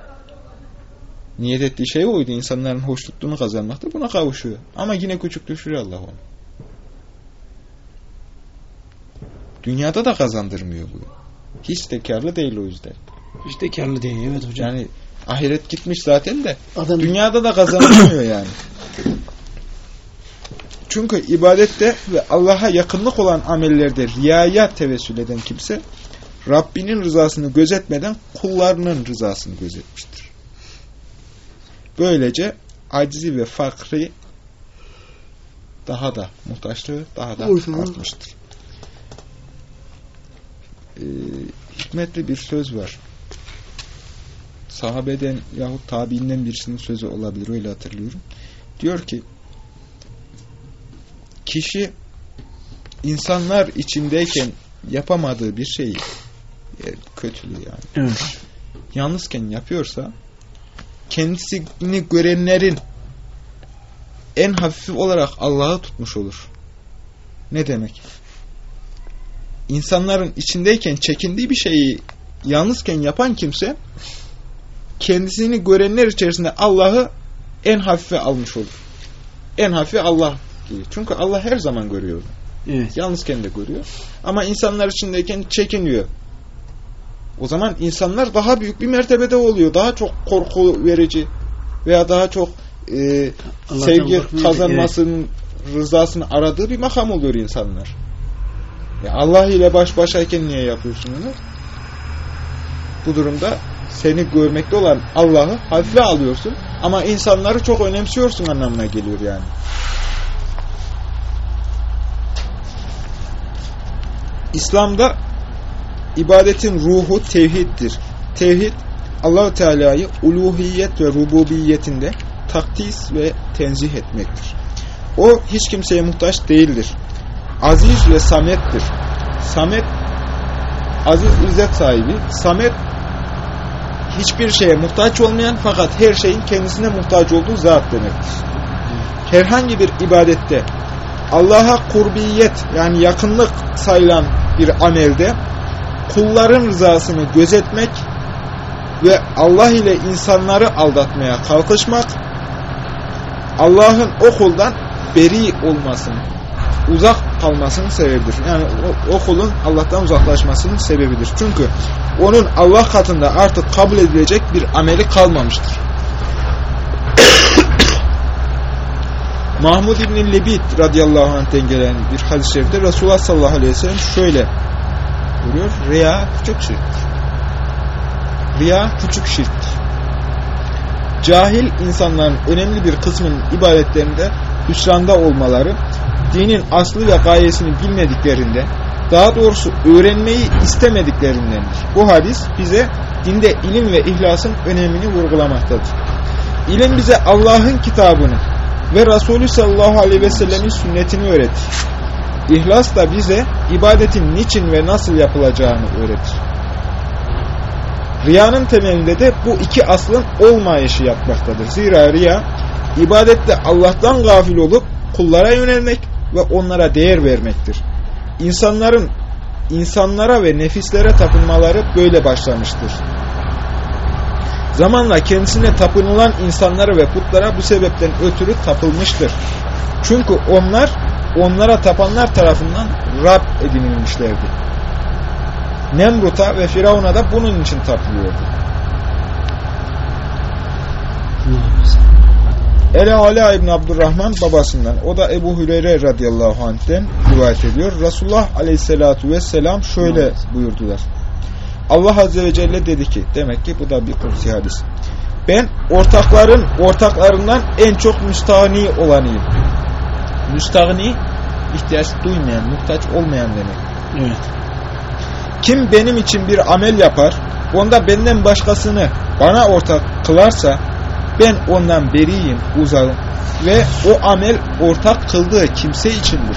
Niyet ettiği şey oydu. İnsanların hoşnutluğunu kazanmaktır. Buna kavuşuyor. Ama yine küçük düşürüyor Allah onu. Dünyada da kazandırmıyor bu. Hiç de kârlı değil o yüzden. İşte karlı değil, evet hocam. Yani ahiret gitmiş zaten de Adam dünyada da kazanamıyor yani. Çünkü ibadette ve Allah'a yakınlık olan amellerde riyaya tevessül eden kimse Rabbinin rızasını gözetmeden kullarının rızasını gözetmiştir. Böylece acizi ve fakri daha da muhtaçlığı daha da artmıştır. Hikmetli bir söz var. Sahabeden yahut tabiinden birisinin sözü olabilir, öyle hatırlıyorum. Diyor ki, kişi insanlar içindeyken yapamadığı bir şeyi, kötülüğü yani, evet, yalnızken yapıyorsa kendisini görenlerin en hafifi olarak Allah'ı tutmuş olur. Ne demek? İnsanların içindeyken çekindiği bir şeyi yalnızken yapan kimse kendisini görenler içerisinde Allah'ı en hafife almış olur. En hafife Allah gibi. Çünkü Allah her zaman görüyor. evet. Yalnızken de görüyor. Ama insanlar içindeyken çekiniyor. O zaman insanlar daha büyük bir mertebede oluyor. Daha çok korku verici veya daha çok sevgi kazanmasının, evet, rızasını aradığı bir makam oluyor insanlar. Allah ile baş başayken niye yapıyorsun onu? Bu durumda seni görmekte olan Allah'ı hafife alıyorsun ama insanları çok önemsiyorsun anlamına geliyor yani. İslam'da ibadetin ruhu tevhiddir. Tevhid, Allah-u Teala'yı uluhiyet ve rububiyetinde takdis ve tenzih etmektir. O hiç kimseye muhtaç değildir. Aziz ve samettir. Samet, aziz izzet sahibi. Samet, hiçbir şeye muhtaç olmayan fakat her şeyin kendisine muhtaç olduğu zat demektir. Herhangi bir ibadette Allah'a kurbiyet yani yakınlık sayılan bir amelde kulların rızasını gözetmek ve Allah ile insanları aldatmaya kalkışmak Allah'ın o kuldan beri olmasını, uzak kalmasının sebebidir. Yani o kulun Allah'tan uzaklaşmasının sebebidir. Çünkü onun Allah katında artık kabul edilecek bir ameli kalmamıştır. Mahmud İbn-i Lebit radıyallahu anh'ten gelen bir hadis-i şerifte Resulullah sallallahu aleyhi ve sellem şöyle buyuruyor: riya küçük şirktir. Riya küçük şirktir. Cahil insanların önemli bir kısmının ibadetlerinde hüsranda olmaları, dinin aslı ve gayesini bilmediklerinde, daha doğrusu öğrenmeyi istemediklerindendir. Bu hadis bize dinde ilim ve ihlasın önemini vurgulamaktadır. İlim bize Allah'ın kitabını ve Resulü sallallahu aleyhi ve sellemin sünnetini öğretir. İhlas da bize ibadetin niçin ve nasıl yapılacağını öğretir. Riyanın temelinde de bu iki aslın olmayışı yatmaktadır. Zira riya, ibadette Allah'tan gafil olup kullara yönelmek ve onlara değer vermektir. İnsanlara ve nefislere tapınmaları böyle başlamıştır. Zamanla kendisine tapınılan insanlara ve putlara bu sebepten ötürü tapılmıştır. Çünkü onlara tapanlar tarafından Rab edinilmişlerdi. Nemrut'a ve Firavun'a da bunun için tapılıyordu. Ala İbn Abdurrahman babasından, o da Ebu Hüreyre radıyallahu anh'ten rivayet ediyor. Resulullah aleyhissalatu vesselam şöyle buyurdular: Allah azze ve celle dedi ki, demek ki bu da bir kutsi hadis: ben ortaklarından en çok müstahni olanıyım. Müstahni, ihtiyaç duymayan, muhtaç olmayan demek. Evet. Kim benim için bir amel yapar, onda benden başkasını bana ortak kılarsa, ben ondan beriyim, uzağım ve o amel ortak kıldığı kimse içindir.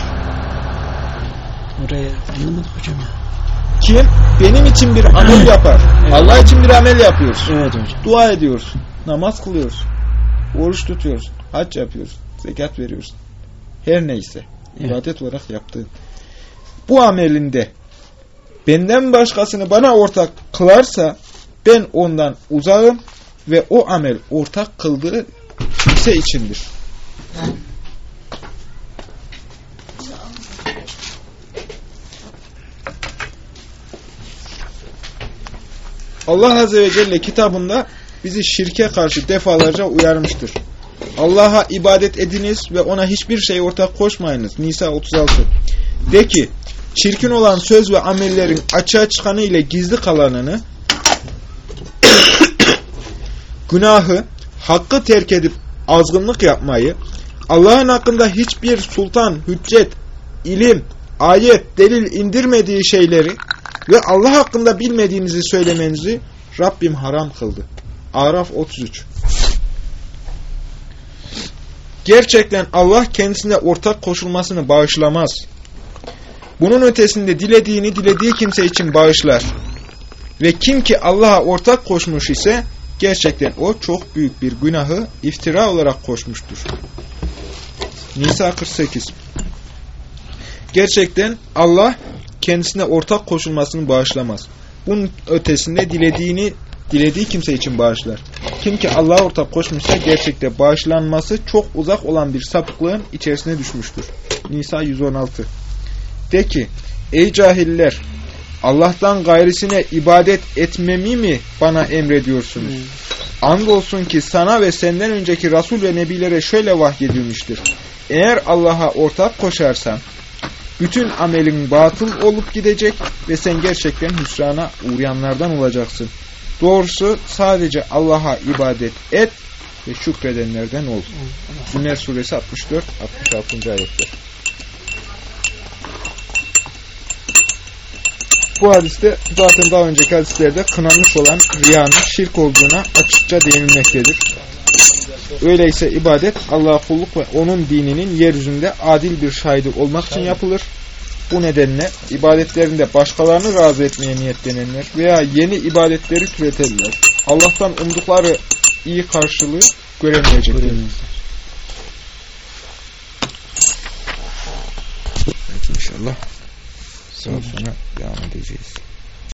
Oraya anlamadık hocam ya. Kim benim için bir amel yapar, evet. Allah için bir amel yapıyorsun. Evet hocam. Dua ediyorsun, namaz kılıyorsun, oruç tutuyorsun, hac yapıyorsun, zekat veriyorsun. Her neyse, evet, ibadet olarak yaptığın. Bu amelinde benden başkasını bana ortak kılarsa ben ondan uzağım ve o amel ortak kıldığı kimse içindir. Allah Azze ve Celle kitabında bizi şirke karşı defalarca uyarmıştır. Allah'a ibadet ediniz ve ona hiçbir şey ortak koşmayınız. Nisa 36. De ki, çirkin olan söz ve amellerin açığa çıkanı ile gizli kalanını, günahı, hakkı terk edip azgınlık yapmayı, Allah'ın hakkında hiçbir sultan, hüccet, ilim, ayet, delil indirmediği şeyleri ve Allah hakkında bilmediğinizi söylemenizi Rabbim haram kıldı. Araf 33. Gerçekten Allah kendisine ortak koşulmasını bağışlamaz. Bunun ötesinde dilediği kimse için bağışlar. Ve kim ki Allah'a ortak koşmuş ise gerçekten o çok büyük bir günahı iftira olarak koşmuştur. Nisa 48. Gerçekten Allah kendisine ortak koşulmasını bağışlamaz. Bunun ötesinde dilediği kimse için bağışlar. Kim ki Allah'a ortak koşmuşsa gerçekte bağışlanması çok uzak olan bir sapıklığın içerisine düşmüştür. Nisa 116. De ki, ey cahiller, Allah'tan gayrisine ibadet etmemi mi bana emrediyorsunuz? Andolsun ki sana ve senden önceki Resul ve Nebilere şöyle vahyedilmiştir. Eğer Allah'a ortak koşarsan, bütün amelin batıl olup gidecek ve sen gerçekten hüsrana uğrayanlardan olacaksın. Doğrusu sadece Allah'a ibadet et ve şükredenlerden ol. Zümer suresi 64-66. ayetler. Bu hadiste zaten daha önceki hadislerde kınanmış olan riyanın şirk olduğuna açıkça değinilmektedir. Öyleyse ibadet Allah'a kulluk ve onun dininin yeryüzünde adil bir şahidi olmak için yapılır. Bu nedenle ibadetlerinde başkalarını razı etmeye niyetlenenler veya yeni ibadetleri türetenler Allah'tan umdukları iyi karşılığı göremeyecekler. Evet, inşallah sonra devam edeceğiz.